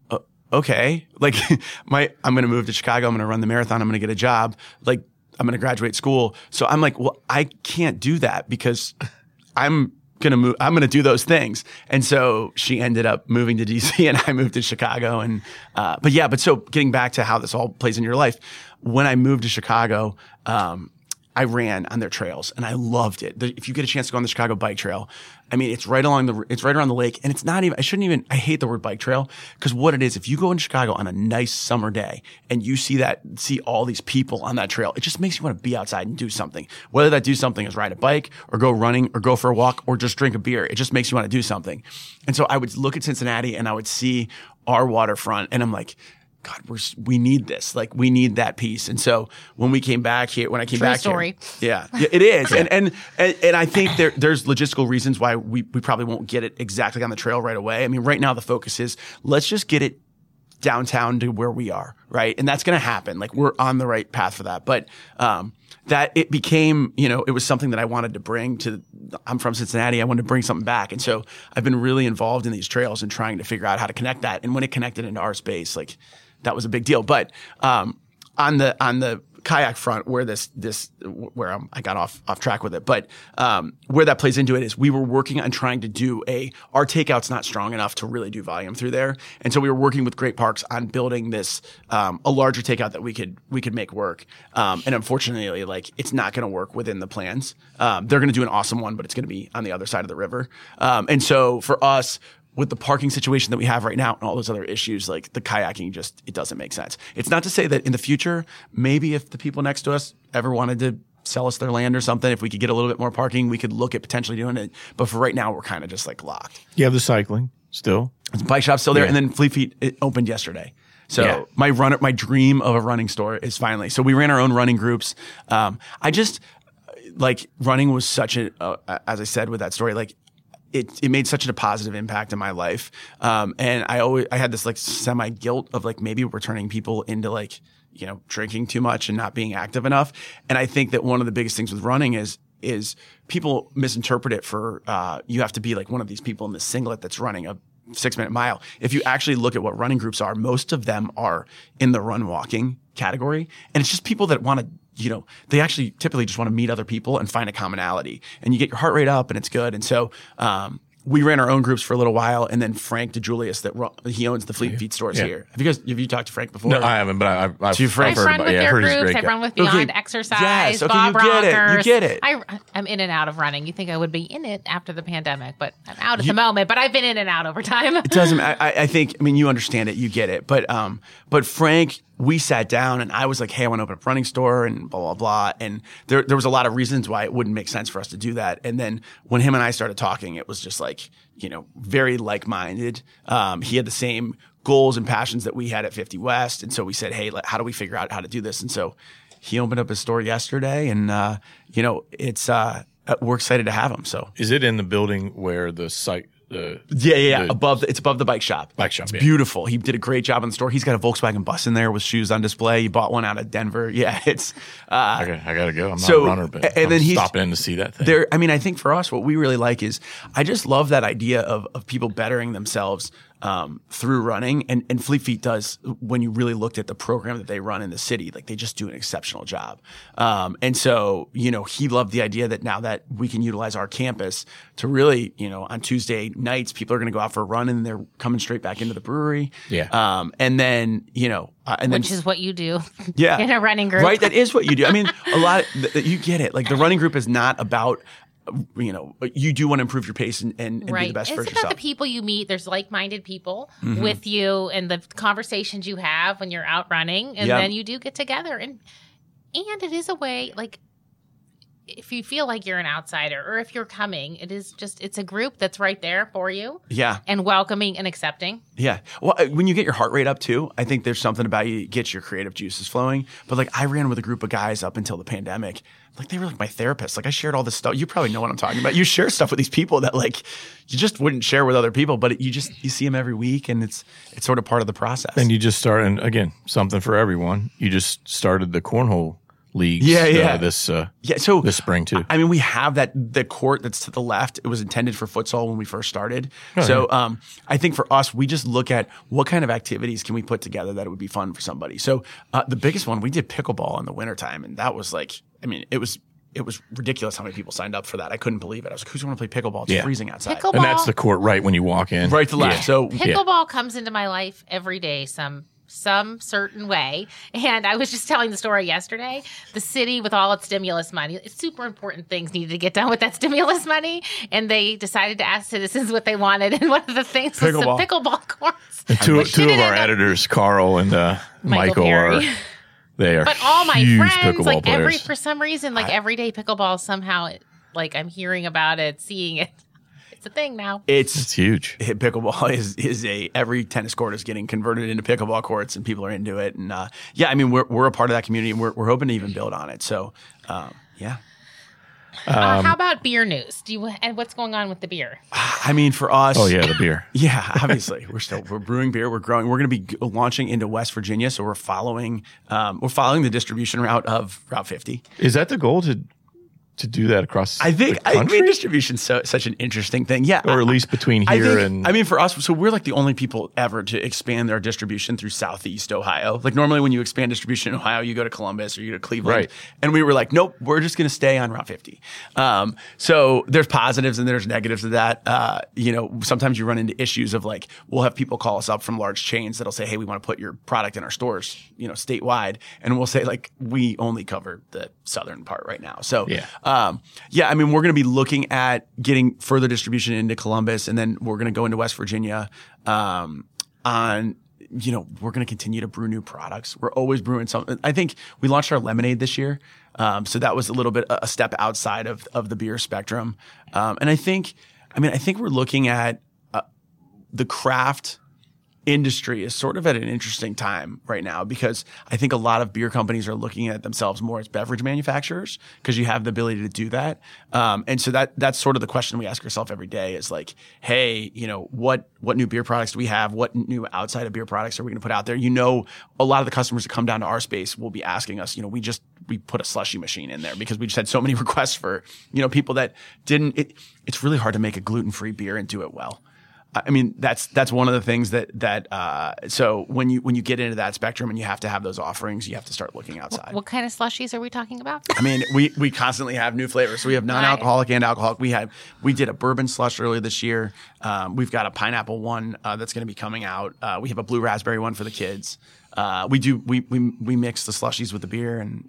okay, like I'm going to move to Chicago. I'm going to run the marathon. I'm going to get a job. Like I'm going to graduate school. So I'm like, well, I can't do that because I'm going to move. I'm going to do those things. And so she ended up moving to DC and I moved to Chicago. And, but so getting back to how this all plays in your life, when I moved to Chicago, I ran on their trails and I loved it. If you get a chance to go on the Chicago Bike Trail, I mean, it's right around the lake, and it's not even, I hate the word bike trail, because what it is, if you go in Chicago on a nice summer day and you see all these people on that trail, it just makes you want to be outside and do something. Whether that do something is ride a bike or go running or go for a walk or just drink a beer. It just makes you want to do something. And so I would look at Cincinnati and I would see our waterfront and I'm like, God, we need this. Like, we need that piece. And so when I came back here, yeah, it is. And I think there's logistical reasons why we probably won't get it exactly on the trail right away. I mean, right now the focus is let's just get it downtown to where we are, right? And that's going to happen. Like, we're on the right path for that. But that it became, it was something that I wanted to bring I'm from Cincinnati. I wanted to bring something back. And so I've been really involved in these trails and trying to figure out how to connect that. And when it connected into our space, like, that was a big deal. But on the kayak front, where I got off track with it, but where that plays into it is we were working on trying to do our takeout's not strong enough to really do volume through there, and so we were working with Great Parks on building this a larger takeout that we could make work. And unfortunately, like, it's not going to work within the plans. They're going to do an awesome one, but it's going to be on the other side of the river. And so for us, with the parking situation that we have right now and all those other issues, like the kayaking it doesn't make sense. It's not to say that in the future, maybe if the people next to us ever wanted to sell us their land or something, if we could get a little bit more parking, we could look at potentially doing it. But for right now, we're kind of just like locked. You have the cycling still. The bike shop's still there. Yeah. And then Fleet Feet, it opened yesterday. So my dream of a running store is finally. So we ran our own running groups. Running was such as I said with that story, like, it made such a positive impact in my life. And I had this like semi guilt of like maybe we're turning people into like, drinking too much and not being active enough. And I think that one of the biggest things with running is people misinterpret it for, you have to be like one of these people in the singlet that's running a 6-minute mile. If you actually look at what running groups are, most of them are in the run walking category. And it's just people that want to, they actually typically just want to meet other people and find a commonality, and you get your heart rate up and it's good. And so, we ran our own groups for a little while, and then Frank DeJulius, he owns the Fleet Feet stores here. Have you talked to Frank before? No, I haven't, but I've heard run with their groups. I run with Beyond Exercise, yes, okay, Bob Rockers. You get it. I'm in and out of running. You think I would be in it after the pandemic, but I'm out at the moment. But I've been in and out over time. It doesn't. I think. I mean, you understand it. You get it. But Frank, we sat down and I was like, hey, I want to open a running store and blah, blah, blah. And there was a lot of reasons why it wouldn't make sense for us to do that. And then when him and I started talking, it was just like, very like-minded. He had the same goals and passions that we had at 50 West. And so we said, hey, how do we figure out how to do this? And so he opened up his store yesterday, and, it's, we're excited to have him. So is it in the building where the site? It's above the bike shop. It's beautiful. He did a great job in the store. He's got a Volkswagen bus in there with shoes on display. He bought one out of Denver. Yeah, it's. I gotta go. I'm not a runner, but I'm stopping in to see that thing. I think for us, what we really like is I just love that idea of people bettering themselves through running, and Fleet Feet does, when you really looked at the program that they run in the city, like they just do an exceptional job. And so, he loved the idea that now that we can utilize our campus to really, on Tuesday nights, people are going to go out for a run and they're coming straight back into the brewery. Yeah. And then, which is what you do. Yeah. In a running group. Right. That is what you do. I mean, you get it. Like, the running group is not about, you do want to improve your pace and be the best for yourself. It's about the people you meet. There's like-minded people with you, and the conversations you have when you're out running, and then you do get together. And it is a way, like, if you feel like you're an outsider or if you're coming, it's a group that's right there for you. Yeah. And welcoming and accepting. Yeah. Well, when you get your heart rate up too, I think there's something about you get your creative juices flowing. But like, I ran with a group of guys up until the pandemic. Like, they were like my therapists. Like, I shared all this stuff. You probably know what I'm talking about. You share stuff with these people that like you just wouldn't share with other people, but you see them every week, and it's sort of part of the process. And you just start, and again, something for everyone. You just started the cornhole leagues. So this spring too. I mean, we have the court that's to the left. It was intended for futsal when we first started. I think for us, we just look at what kind of activities can we put together that it would be fun for somebody. So the biggest one, we did pickleball in the wintertime, and that was like, I mean, it was ridiculous how many people signed up for that. I couldn't believe it. I was like, who's going to play pickleball? It's freezing outside. Pickleball, and that's the court right when you walk in. Right to left. Yeah. So pickleball comes into my life every day some certain way. And I was just telling the story yesterday. The city, with all its stimulus money, it's super important things needed to get done with that stimulus money. And they decided to ask citizens what they wanted. And one of the things was some pickleball courts. And two of our editors, Carl and Michael, are... They are, but all my friends, like players. for some reason, like everyday pickleball somehow, like I'm hearing about it, seeing it. It's a thing now. It's huge. Pickleball is every tennis court is getting converted into pickleball courts, and people are into it. And I mean, we're a part of that community, and we're hoping to even build on it. So, yeah. How about beer news? And what's going on with the beer? I mean, for us, the beer. Yeah, obviously, we're brewing beer. We're growing. We're going to be launching into West Virginia, so we're following the distribution route of Route 50. Is that the goal to do that across the country? I mean, distribution's such an interesting thing. Yeah. Or at least between here and... I mean, for us, so we're like the only people ever to expand their distribution through Southeast Ohio. Like normally when you expand distribution in Ohio, you go to Columbus or you go to Cleveland. Right. And we were like, nope, we're just going to stay on Route 50. So there's positives and there's negatives of that. Sometimes you run into issues of like, we'll have people call us up from large chains that'll say, hey, we want to put your product in our stores, statewide. And we'll say like, we only cover the southern part right now. So, I mean, we're going to be looking at getting further distribution into Columbus, and then we're going to go into West Virginia. We're going to continue to brew new products. We're always brewing something. I think we launched our lemonade this year. So that was a little bit a step outside of the beer spectrum. And I think we're looking at the craft industry is sort of at an interesting time right now, because I think a lot of beer companies are looking at themselves more as beverage manufacturers because you have the ability to do that. And so that's sort of the question we ask ourselves every day is like, hey, what new beer products do we have? What new outside of beer products are we going to put out there? A lot of the customers that come down to our space will be asking us, we put a slushy machine in there because we just had so many requests for, people that didn't, it's really hard to make a gluten-free beer and do it well. I mean, that's one of the things so when you get into that spectrum and you have to have those offerings, you have to start looking outside. What kind of slushies are we talking about? I mean, we constantly have new flavors. So we have non-alcoholic and alcoholic. We did a bourbon slush earlier this year. We've got a pineapple one that's going to be coming out. We have a blue raspberry one for the kids. We mix the slushies with the beer, and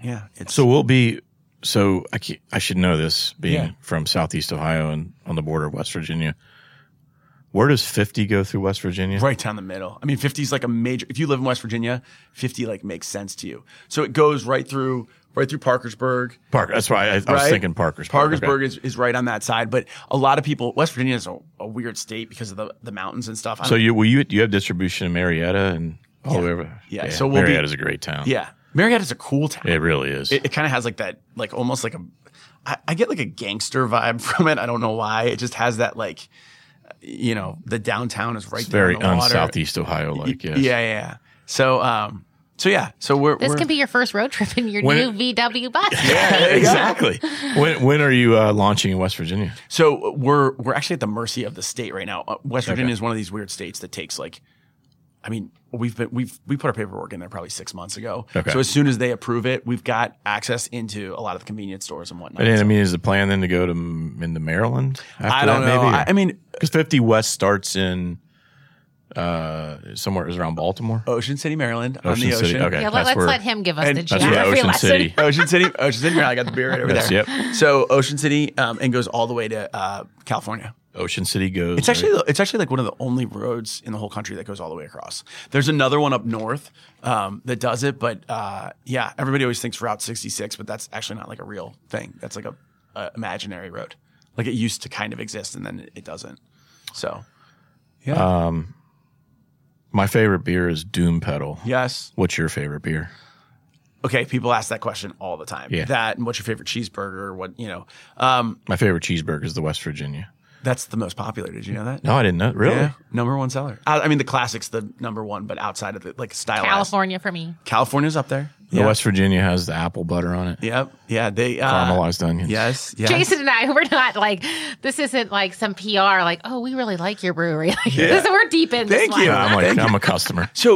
I should know this being from Southeast Ohio and on the border of West Virginia. Where does 50 go through West Virginia? Right down the middle. I mean, 50 is like a major. If you live in West Virginia, 50 like makes sense to you. So it goes right through Parkersburg. That's why I was thinking Parkersburg. Parkersburg is right on that side, but a lot of people. West Virginia is a weird state because of the mountains and stuff. So you have distribution in Marietta and all the way over. Yeah. So Marietta's a great town. Yeah, Marietta's a cool town. It really is. It kind of has like that, like almost like I get like a gangster vibe from it. I don't know why. It just has that like. The downtown is right there. Very Southeast Ohio like, yes. Yeah. So we're. This can be your first road trip in your new VW bus. Yeah, exactly. When are you launching in West Virginia? So we're actually at the mercy of the state right now. West Virginia is one of these weird states that takes we put our paperwork in there probably 6 months ago. Okay. So as soon as they approve it, we've got access into a lot of the convenience stores and whatnot. And is the plan then to go into Maryland? I don't know. Maybe? I mean, because 50 West starts in somewhere around Baltimore, Ocean City, Maryland, on the ocean. Okay, yeah, let's let him give us the Ocean geography lesson. City. Ocean City, Maryland. I got the beer right over there. Yep. So Ocean City and goes all the way to California. Ocean City goes. It's actually like one of the only roads in the whole country that goes all the way across. There's another one up north that does it, but everybody always thinks Route 66, but that's actually not like a real thing. That's like a imaginary road. Like it used to kind of exist, and then it doesn't. So, yeah. My favorite beer is Doom Pedal. Yes. What's your favorite beer? Okay, people ask that question all the time. Yeah. That and what's your favorite cheeseburger? My favorite cheeseburger is the West Virginia. That's the most popular. Did you know that? No, I didn't know. Really? Yeah, number one seller. I mean, the classic's the number one, but outside of it, like style. California for me. California's up there. The West Virginia has the apple butter on it. Yep. Yeah. They caramelized onions. Yes. Jason and I, we're not like, this isn't like some PR, like, oh, we really like your brewery. Like, we're deep in this Thank one. you. I'm a customer. So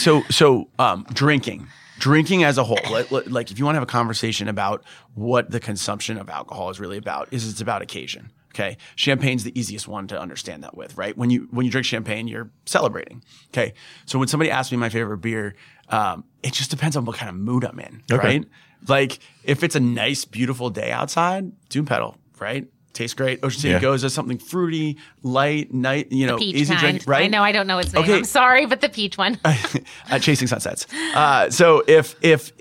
drinking as a whole, like if you want to have a conversation about what the consumption of alcohol is really about, it's about occasion. Okay. Champagne's the easiest one to understand that with, right? When you drink champagne, you're celebrating. Okay. So when somebody asks me my favorite beer, it just depends on what kind of mood I'm in, right? Like if it's a nice, beautiful day outside, Doom Pedal, right? Tastes great. Ocean City Goes as something fruity, light, easy drink, right? I know I don't know its name. Okay. I'm sorry, but the peach one. Chasing Sunsets. So if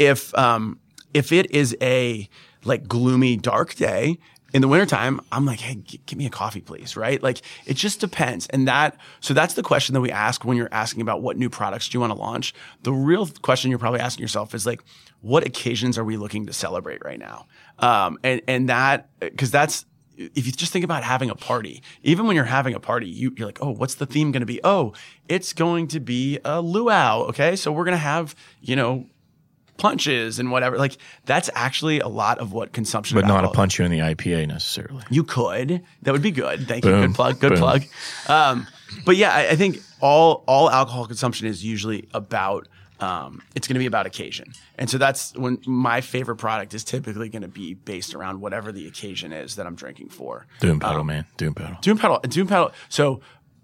it is a like gloomy, dark day in the wintertime, I'm like, hey, give me a coffee, please, right? Like it just depends. And so that's the question that we ask when you're asking about what new products do you want to launch. The real question you're probably asking yourself is like, what occasions are we looking to celebrate right now? And that, because that's, if you just think about having a party, even when you're having a party, you're like, oh, what's the theme going to be? Oh, it's going to be a luau. Okay. So we're going to have, punches and whatever. Like that's actually a lot of what consumption. But not a punch you in the IPA necessarily. You could. That would be good. Thank you. Good plug. Good plug. But yeah, I think all alcohol consumption is usually about. It's going to be about occasion. And so that's when my favorite product is typically going to be based around whatever the occasion is that I'm drinking for. Doom Pedal, man. Doom Pedal. Doom Pedal. So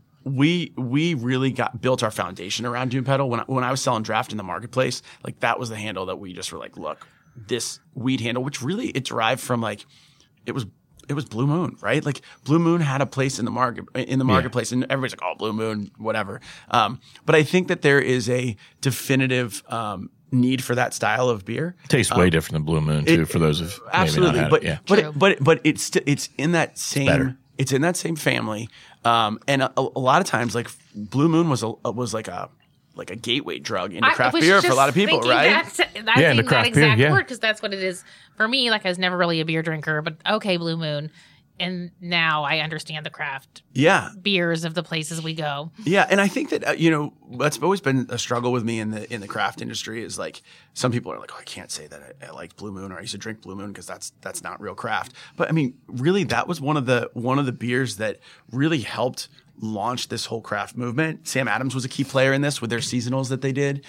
we really built our foundation around Doom Pedal. When I was selling draft in the marketplace, like that was the handle that we just were like, look, this weed handle, which really it derived from like, it was Blue Moon, right? Like Blue Moon had a place in the marketplace, and everybody's like, "Oh, Blue Moon, whatever." But I think that there is a definitive need for that style of beer. Tastes way different than Blue Moon too. For those who've absolutely, maybe not had it. But it's in that same. It's in that same family, and a lot of times, like Blue Moon was like a gateway drug into craft beer for a lot of people, right? Into craft beer, word, because that's what it is for me. Like I was never really a beer drinker, but okay, Blue Moon, and now I understand the craft beers of the places we go. Yeah, and I think that that's always been a struggle with me in the craft industry. Is like some people are like, oh, I can't say that I like Blue Moon or I used to drink Blue Moon because that's not real craft. But I mean, really, that was one of the beers that really helped launched this whole craft movement. Sam Adams was a key player in this with their seasonals that they did.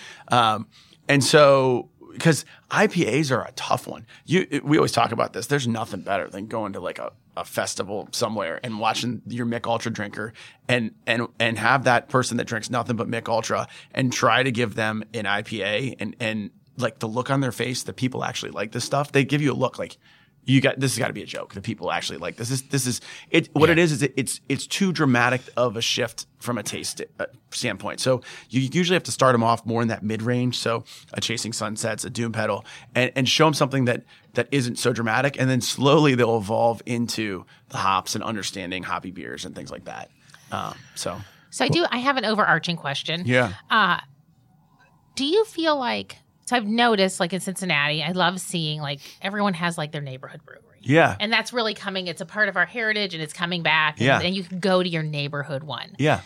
And so, because IPAs are a tough one. We always talk about this. There's nothing better than going to like a festival somewhere and watching your Mick Ultra drinker and have that person that drinks nothing but Mick Ultra and try to give them an IPA and like the look on their face that people actually like this stuff. They give you a look like, this has got to be a joke. The people actually like this. This is it. What it is it's too dramatic of a shift from a taste standpoint. So you usually have to start them off more in that mid range. So a Chasing Sunsets, a Doom Pedal, and show them something that isn't so dramatic, and then slowly they'll evolve into the hops and understanding hoppy beers and things like that. So I have an overarching question. Yeah. Do you feel like? So I've noticed, like in Cincinnati, I love seeing like everyone has like their neighborhood brewery. Yeah. And that's really coming. It's a part of our heritage and it's coming back. Yeah. And you can go to your neighborhood one. Yeah.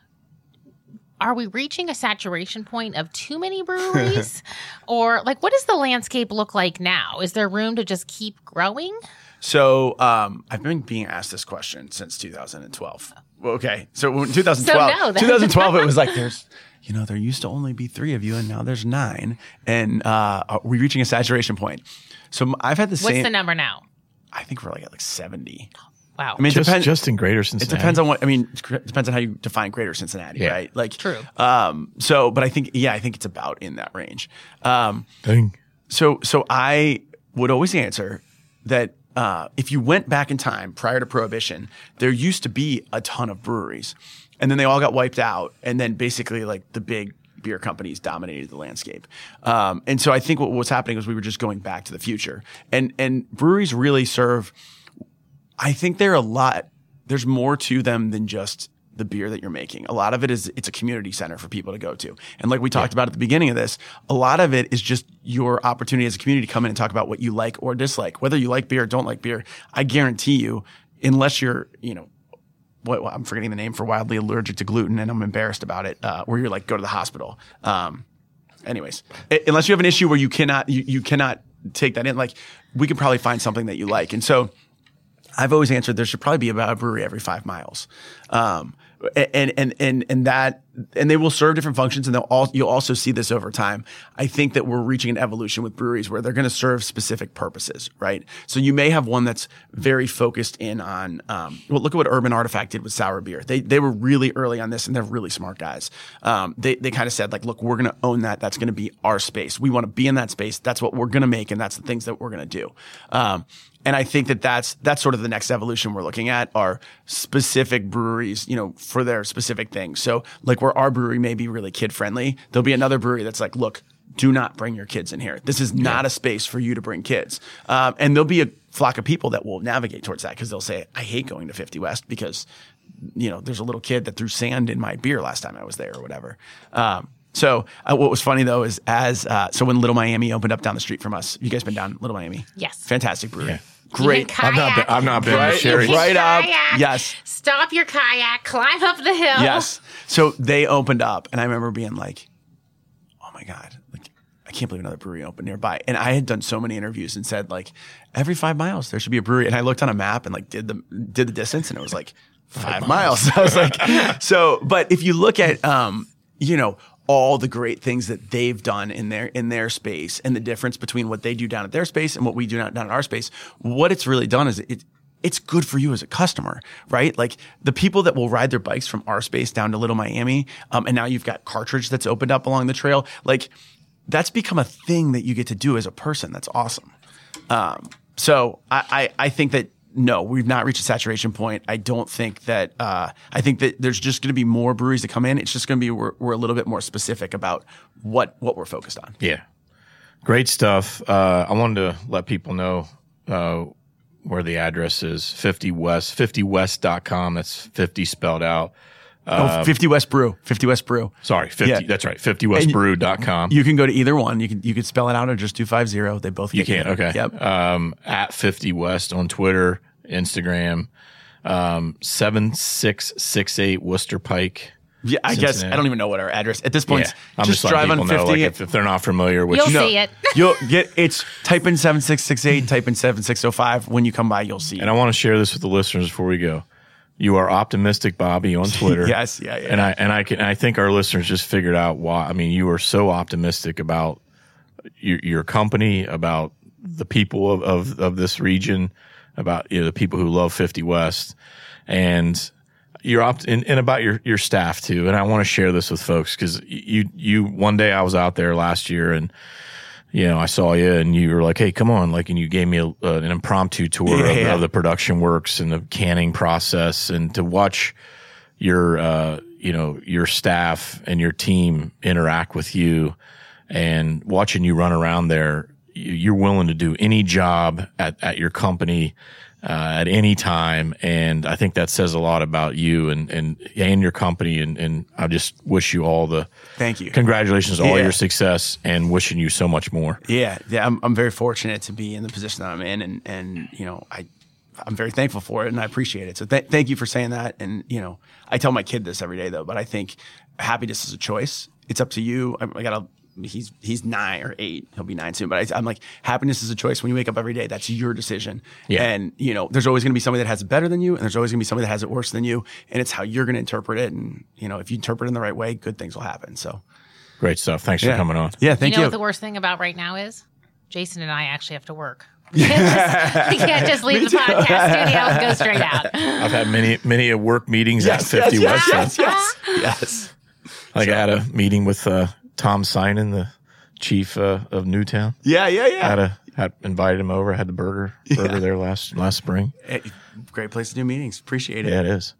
Are we reaching a saturation point of too many breweries? Or like, what does the landscape look like now? Is there room to just keep growing? So I've been being asked this question since 2012. Okay. So in 2012, it was like there used to only be 3 of you, and now there's 9. And are we reaching a saturation point? So I've had the same. What's the number now? I think we're like at 70. Wow. I mean, just in Greater Cincinnati. It depends on it depends on how you define Greater Cincinnati, right? Like true. But I think it's about in that range. So I would always answer that if you went back in time prior to Prohibition, there used to be a ton of breweries. And then they all got wiped out. And then basically like the big beer companies dominated the landscape. And so I think what was happening was we were just going back to the future. And breweries really serve, I think there's more to them than just the beer that you're making. A lot of it is, it's a community center for people to go to. And like we talked about at the beginning of this, a lot of it is just your opportunity as a community to come in and talk about what you like or dislike. Whether you like beer or don't like beer, I guarantee you, unless you're, I'm forgetting the name for wildly allergic to gluten, and I'm embarrassed about it. Where you're like, go to the hospital. anyways, unless you have an issue where you cannot take that in, like we could probably find something that you like. And so I've always answered there should probably be about a brewery every 5 miles. And they will serve different functions, and you'll also see this over time. I think that we're reaching an evolution with breweries where they're going to serve specific purposes, right? So you may have one that's very focused in on, well, look at what Urban Artifact did with sour beer. They were really early on this, and they're really smart guys. They kind of said like, look, we're going to own that. That's going to be our space. We want to be in that space. That's what we're going to make, and that's the things that we're going to do. And I think that that's sort of the next evolution we're looking at are specific breweries, for their specific things. So like where our brewery may be really kid friendly, there'll be another brewery that's like, look, do not bring your kids in here. This is not a space for you to bring kids. And there'll be a flock of people that will navigate towards that because they'll say, I hate going to 50 West because, there's a little kid that threw sand in my beer last time I was there or whatever. So what was funny though is so when Little Miami opened up down the street from us, you guys been down Little Miami? Yes. Fantastic brewery. Yeah. Great. I've not been to Sherry. Right up. Kayak, Yes. Stop your kayak, climb up the hill. Yes. So they opened up, and I remember being like, oh my God, like I can't believe another brewery opened nearby. And I had done so many interviews and said like every 5 miles there should be a brewery. And I looked on a map and like did the distance, and it was like 5 miles. I was like, but if you look at all the great things that they've done in their space and the difference between what they do down at their space and what we do down at our space, what it's really done is it's good for you as a customer, right? Like the people that will ride their bikes from our space down to Little Miami, and now you've got Cartridge that's opened up along the trail. Like that's become a thing that you get to do as a person. That's awesome. So I think that, no, we've not reached a saturation point. I don't think that. I think that there's just going to be more breweries that come in. It's just going to be we're a little bit more specific about what we're focused on. Yeah, great stuff. I wanted to let people know where the address is. 50 West, 50west.com. That's 50 spelled out. 50 West Brew. 50 West Brew. Sorry, 50. Yeah. That's right. 50westbrew.com. You can go to either one. You could spell it out or just 250. They both. You can. Okay. Yep. At 50 West on Twitter, Instagram, 7668 Worcester Pike. Yeah, I guess I don't even know what our address at this point. Yeah, I'm just drive on 50. Know, like if they're not familiar, which you'll see it. You'll get type in 7668, type in 7605. When you come by, you'll see. And I want to share this with the listeners before we go. You are Optimistic Bobby on Twitter. Yes, yeah. And I think our listeners just figured out why. I mean, you are so optimistic about your company, about the people of this region, about the people who love 50 West, and you're and about your staff too. And I want to share this with folks because you one day I was out there last year and I saw you and you were like, hey, come on. Like, and you gave me an impromptu tour of the production works and the canning process, and to watch your staff and your team interact with you and watching you run around there. You're willing to do any job at your company, at any time. And I think that says a lot about you and your company. And I just wish you all the thank you, congratulations, all your success, and wishing you so much more. Yeah. I'm very fortunate to be in the position that I'm in, and I'm very thankful for it, and I appreciate it. So thank you for saying that. And I tell my kid this every day though, but I think happiness is a choice. It's up to you. He's 9 or 8. He'll be 9 soon. But I'm like, happiness is a choice. When you wake up every day, that's your decision. Yeah. And, there's always going to be somebody that has it better than you, and there's always going to be somebody that has it worse than you. And it's how you're going to interpret it. And, if you interpret it in the right way, good things will happen. So great stuff. Thanks for coming on. Yeah, thank you. You know what the worst thing about right now is? Jason and I actually have to work. We can't just leave the podcast studio and go straight out. I've had many work meetings at 50 West. Yes. Like I had a meeting with Tom Sinan, the chief of Newtown. Yeah. Had invited him over. Had the burger there last spring. Great place to do meetings. Appreciate it. Yeah, it is.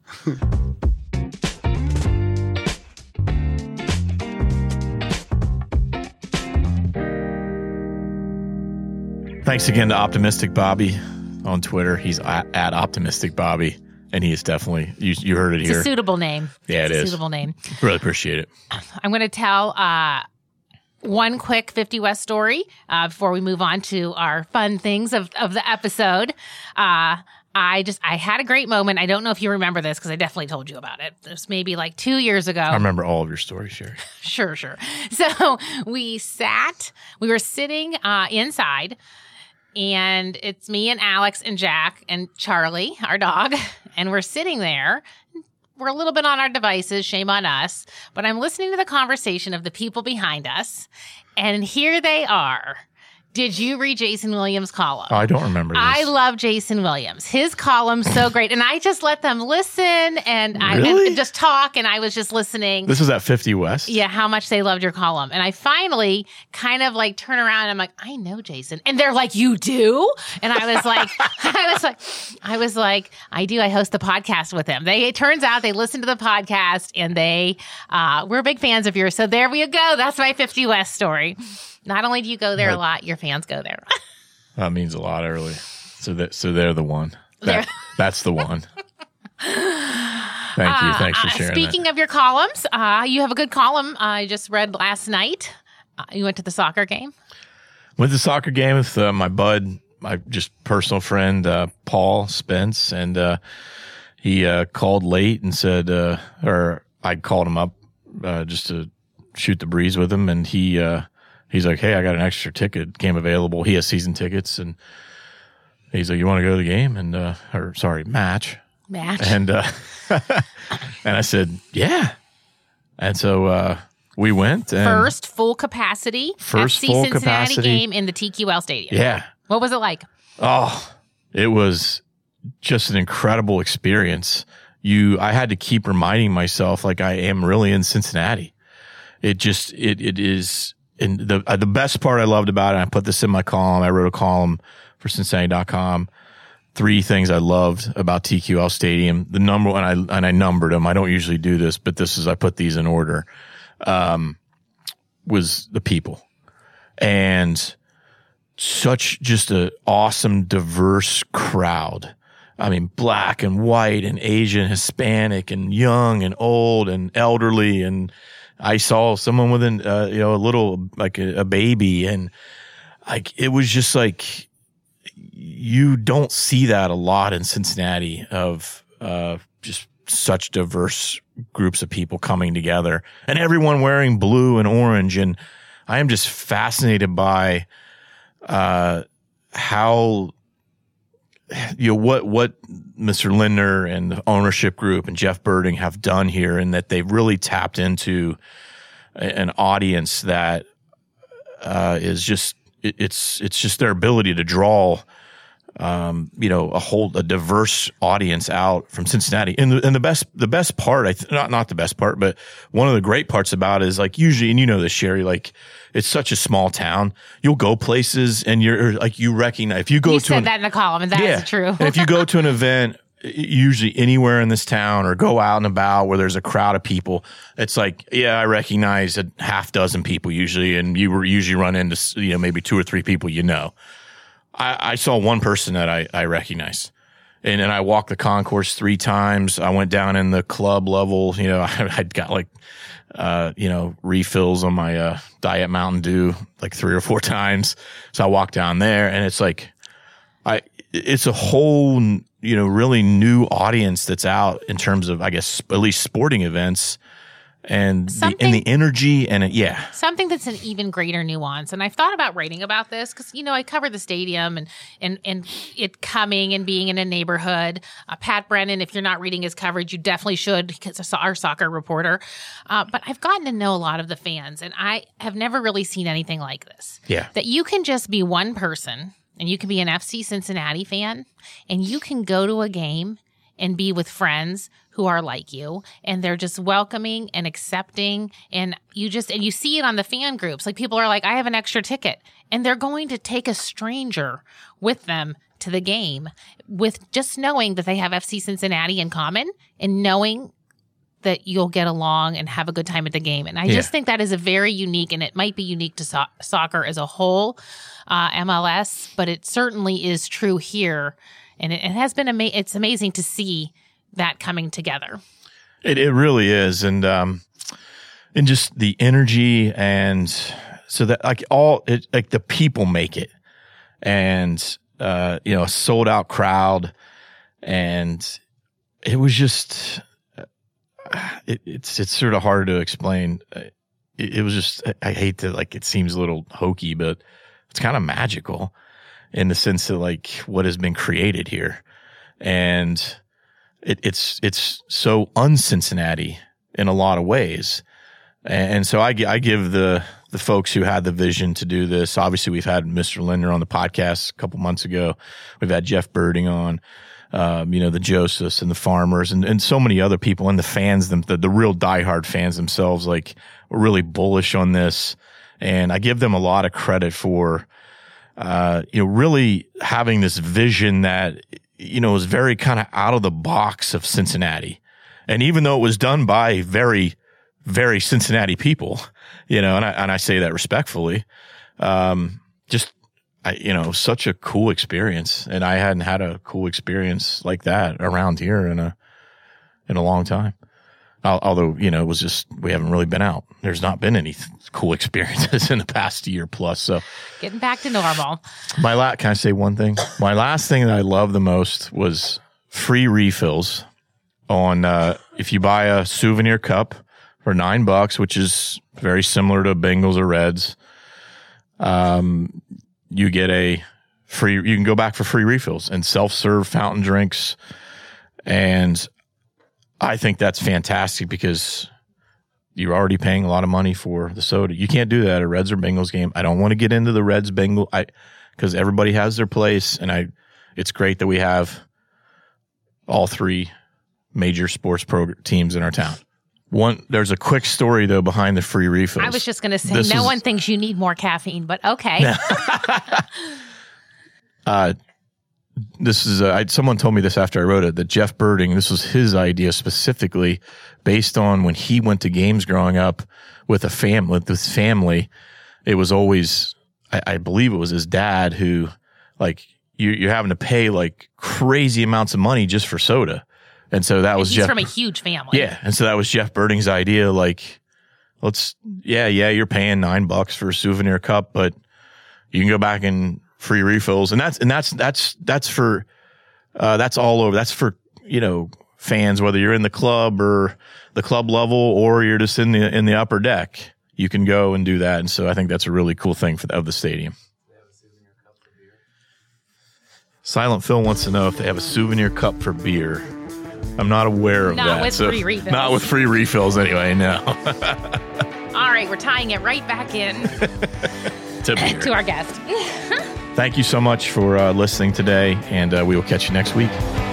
Thanks again to Optimistic Bobby on Twitter. He's at Optimistic Bobby. And he is definitely, you heard it here. It's a suitable name. Yeah, it is. A suitable name. Really appreciate it. I'm going to tell one quick 50 West story before we move on to our fun things of the episode. I had a great moment. I don't know if you remember this because I definitely told you about it. It was maybe like 2 years ago. I remember all of your stories, Sherry. Sure. So we were sitting inside, and it's me and Alex and Jack and Charlie, our dog, and we're sitting there. We're a little bit on our devices, shame on us, but I'm listening to the conversation of the people behind us, and here they are. Did you read Jason Williams' column? Oh, I don't remember this. I love Jason Williams. His column's so great. And I just let them listen and Really? and just talk. And I was just listening. This was at 50 West? Yeah, how much they loved your column. And I finally kind of like turn around and I'm like, I know Jason. And they're like, you do? And I was like, I do. I host the podcast with him. It turns out they listen to the podcast and we're big fans of yours. So there we go. That's my 50 West story. Not only do you go there a lot, your fans go there. That means a lot, early. So they're the one. That's the one. Thank you. Thanks for sharing Speaking of your columns, you have a good column I just read last night. You went to the soccer game? Went to the soccer game with my bud, my just personal friend, Paul Spence. And he called late and said, or I called him up just to shoot the breeze with him. And he's like, hey, I got an extra ticket, came available. He has season tickets. And he's like, you want to go to the game? And, match. And, and I said, yeah. And so, we went. And first full capacity FC Cincinnati game in the TQL Stadium. Yeah. What was it like? Oh, it was just an incredible experience. I had to keep reminding myself like I am really in Cincinnati. It is. And the best part I loved about it, I put this in my column. I wrote a column for Cincinnati.com. 3 things I loved about TQL Stadium. The number one, and I numbered them. I don't usually do this, but I put these in order. Was the people, and such just an awesome, diverse crowd. I mean, black and white and Asian, Hispanic and young and old and elderly. And I saw someone with a little, like a baby. And like, it was just like, you don't see that a lot in Cincinnati of, just such diverse groups of people coming together and everyone wearing blue and orange. And I am just fascinated by, how, what Mr. Lindner and the ownership group and Jeff Birding have done here, and that they've really tapped into an audience that, is just, it's just their ability to draw, a diverse audience out from Cincinnati. And the best part, not the best part, but one of the great parts about it is like usually, and you know this, Sherry, like it's such a small town. You'll go places and you're like, you recognize, if you go you said that in the column, and that is true. And if you go to an event, usually anywhere in this town, or go out and about where there's a crowd of people, it's like, yeah, I recognize a half dozen people usually. And you usually run into, maybe 2 or 3 people, I saw one person that I recognized, and I walked the concourse 3 times. I went down in the club level. I'd got like, refills on my, Diet Mountain Dew like 3 or 4 times. So I walked down there, and it's like, it's a whole, really new audience that's out in terms of, I guess, at least sporting events. And the energy and something that's an even greater nuance. And I've thought about writing about this because, I cover the stadium and it coming and being in a neighborhood. Pat Brennan, if you're not reading his coverage, you definitely should, because it's our soccer reporter. But I've gotten to know a lot of the fans, and I have never really seen anything like this. Yeah. That you can just be one person, and you can be an FC Cincinnati fan, and you can go to a game and be with friends who are like you, and they're just welcoming and accepting. And you see it on the fan groups. Like, people are like, I have an extra ticket, and they're going to take a stranger with them to the game, with just knowing that they have FC Cincinnati in common, and knowing that you'll get along and have a good time at the game. And I just think that is a very unique, and it might be unique to soccer as a whole, MLS, but it certainly is true here. And it has been it's amazing to see that coming together. It really is. And just the energy, and so that the people make it, and, a sold out crowd, And it was just, it's sort of hard to explain. It was just, I hate to, like, it seems a little hokey, but it's kind of magical in the sense that, like, what has been created here. And it's so un-Cincinnati in a lot of ways. And so I give the folks who had the vision to do this. Obviously, we've had Mr. Linder on the podcast a couple months ago. We've had Jeff Birding on, the Josephs and the Farmers and so many other people, and the fans, the real diehard fans themselves, like, were really bullish on this. And I give them a lot of credit for, really having this vision that, was very kind of out of the box of Cincinnati. And even though it was done by very, very Cincinnati people, and I say that respectfully, such a cool experience. And I hadn't had a cool experience like that around here in a long time. Although, it was just, we haven't really been out. There's not been any cool experiences in the past year plus. So getting back to normal. Can I say one thing? My last thing that I loved the most was free refills on, if you buy a souvenir cup for $9, which is very similar to Bengals or Reds, you get you can go back for free refills and self-serve fountain drinks. And I think that's fantastic because you're already paying a lot of money for the soda. You can't do that at a Reds or Bengals game. I don't want to get into the Reds Bengals because everybody has their place, and it's great that we have all three major sports teams in our town. There's a quick story though behind the free refills. I was just going to say, no one thinks you need more caffeine, but okay. This is someone told me this after I wrote it, that Jeff Birding, this was his idea specifically based on when he went to games growing up with his family. It was always, I believe it was his dad who, like, you're having to pay like crazy amounts of money just for soda. And so that was he's from a huge family. Yeah. And so that was Jeff Birding's idea. Like, you're paying $9 for a souvenir cup, but you can go back and free refills. And that's for, that's all over. That's for, fans, whether you're in the club or the club level, or you're just in the upper deck, you can go and do that. And so I think that's a really cool thing of the stadium. Silent Phil wants to know if they have a souvenir cup for beer. I'm not aware of that. Not with free refills. Not with free refills anyway, no. All right, we're tying it right back in to our guest. Thank you so much for listening today, and we will catch you next week.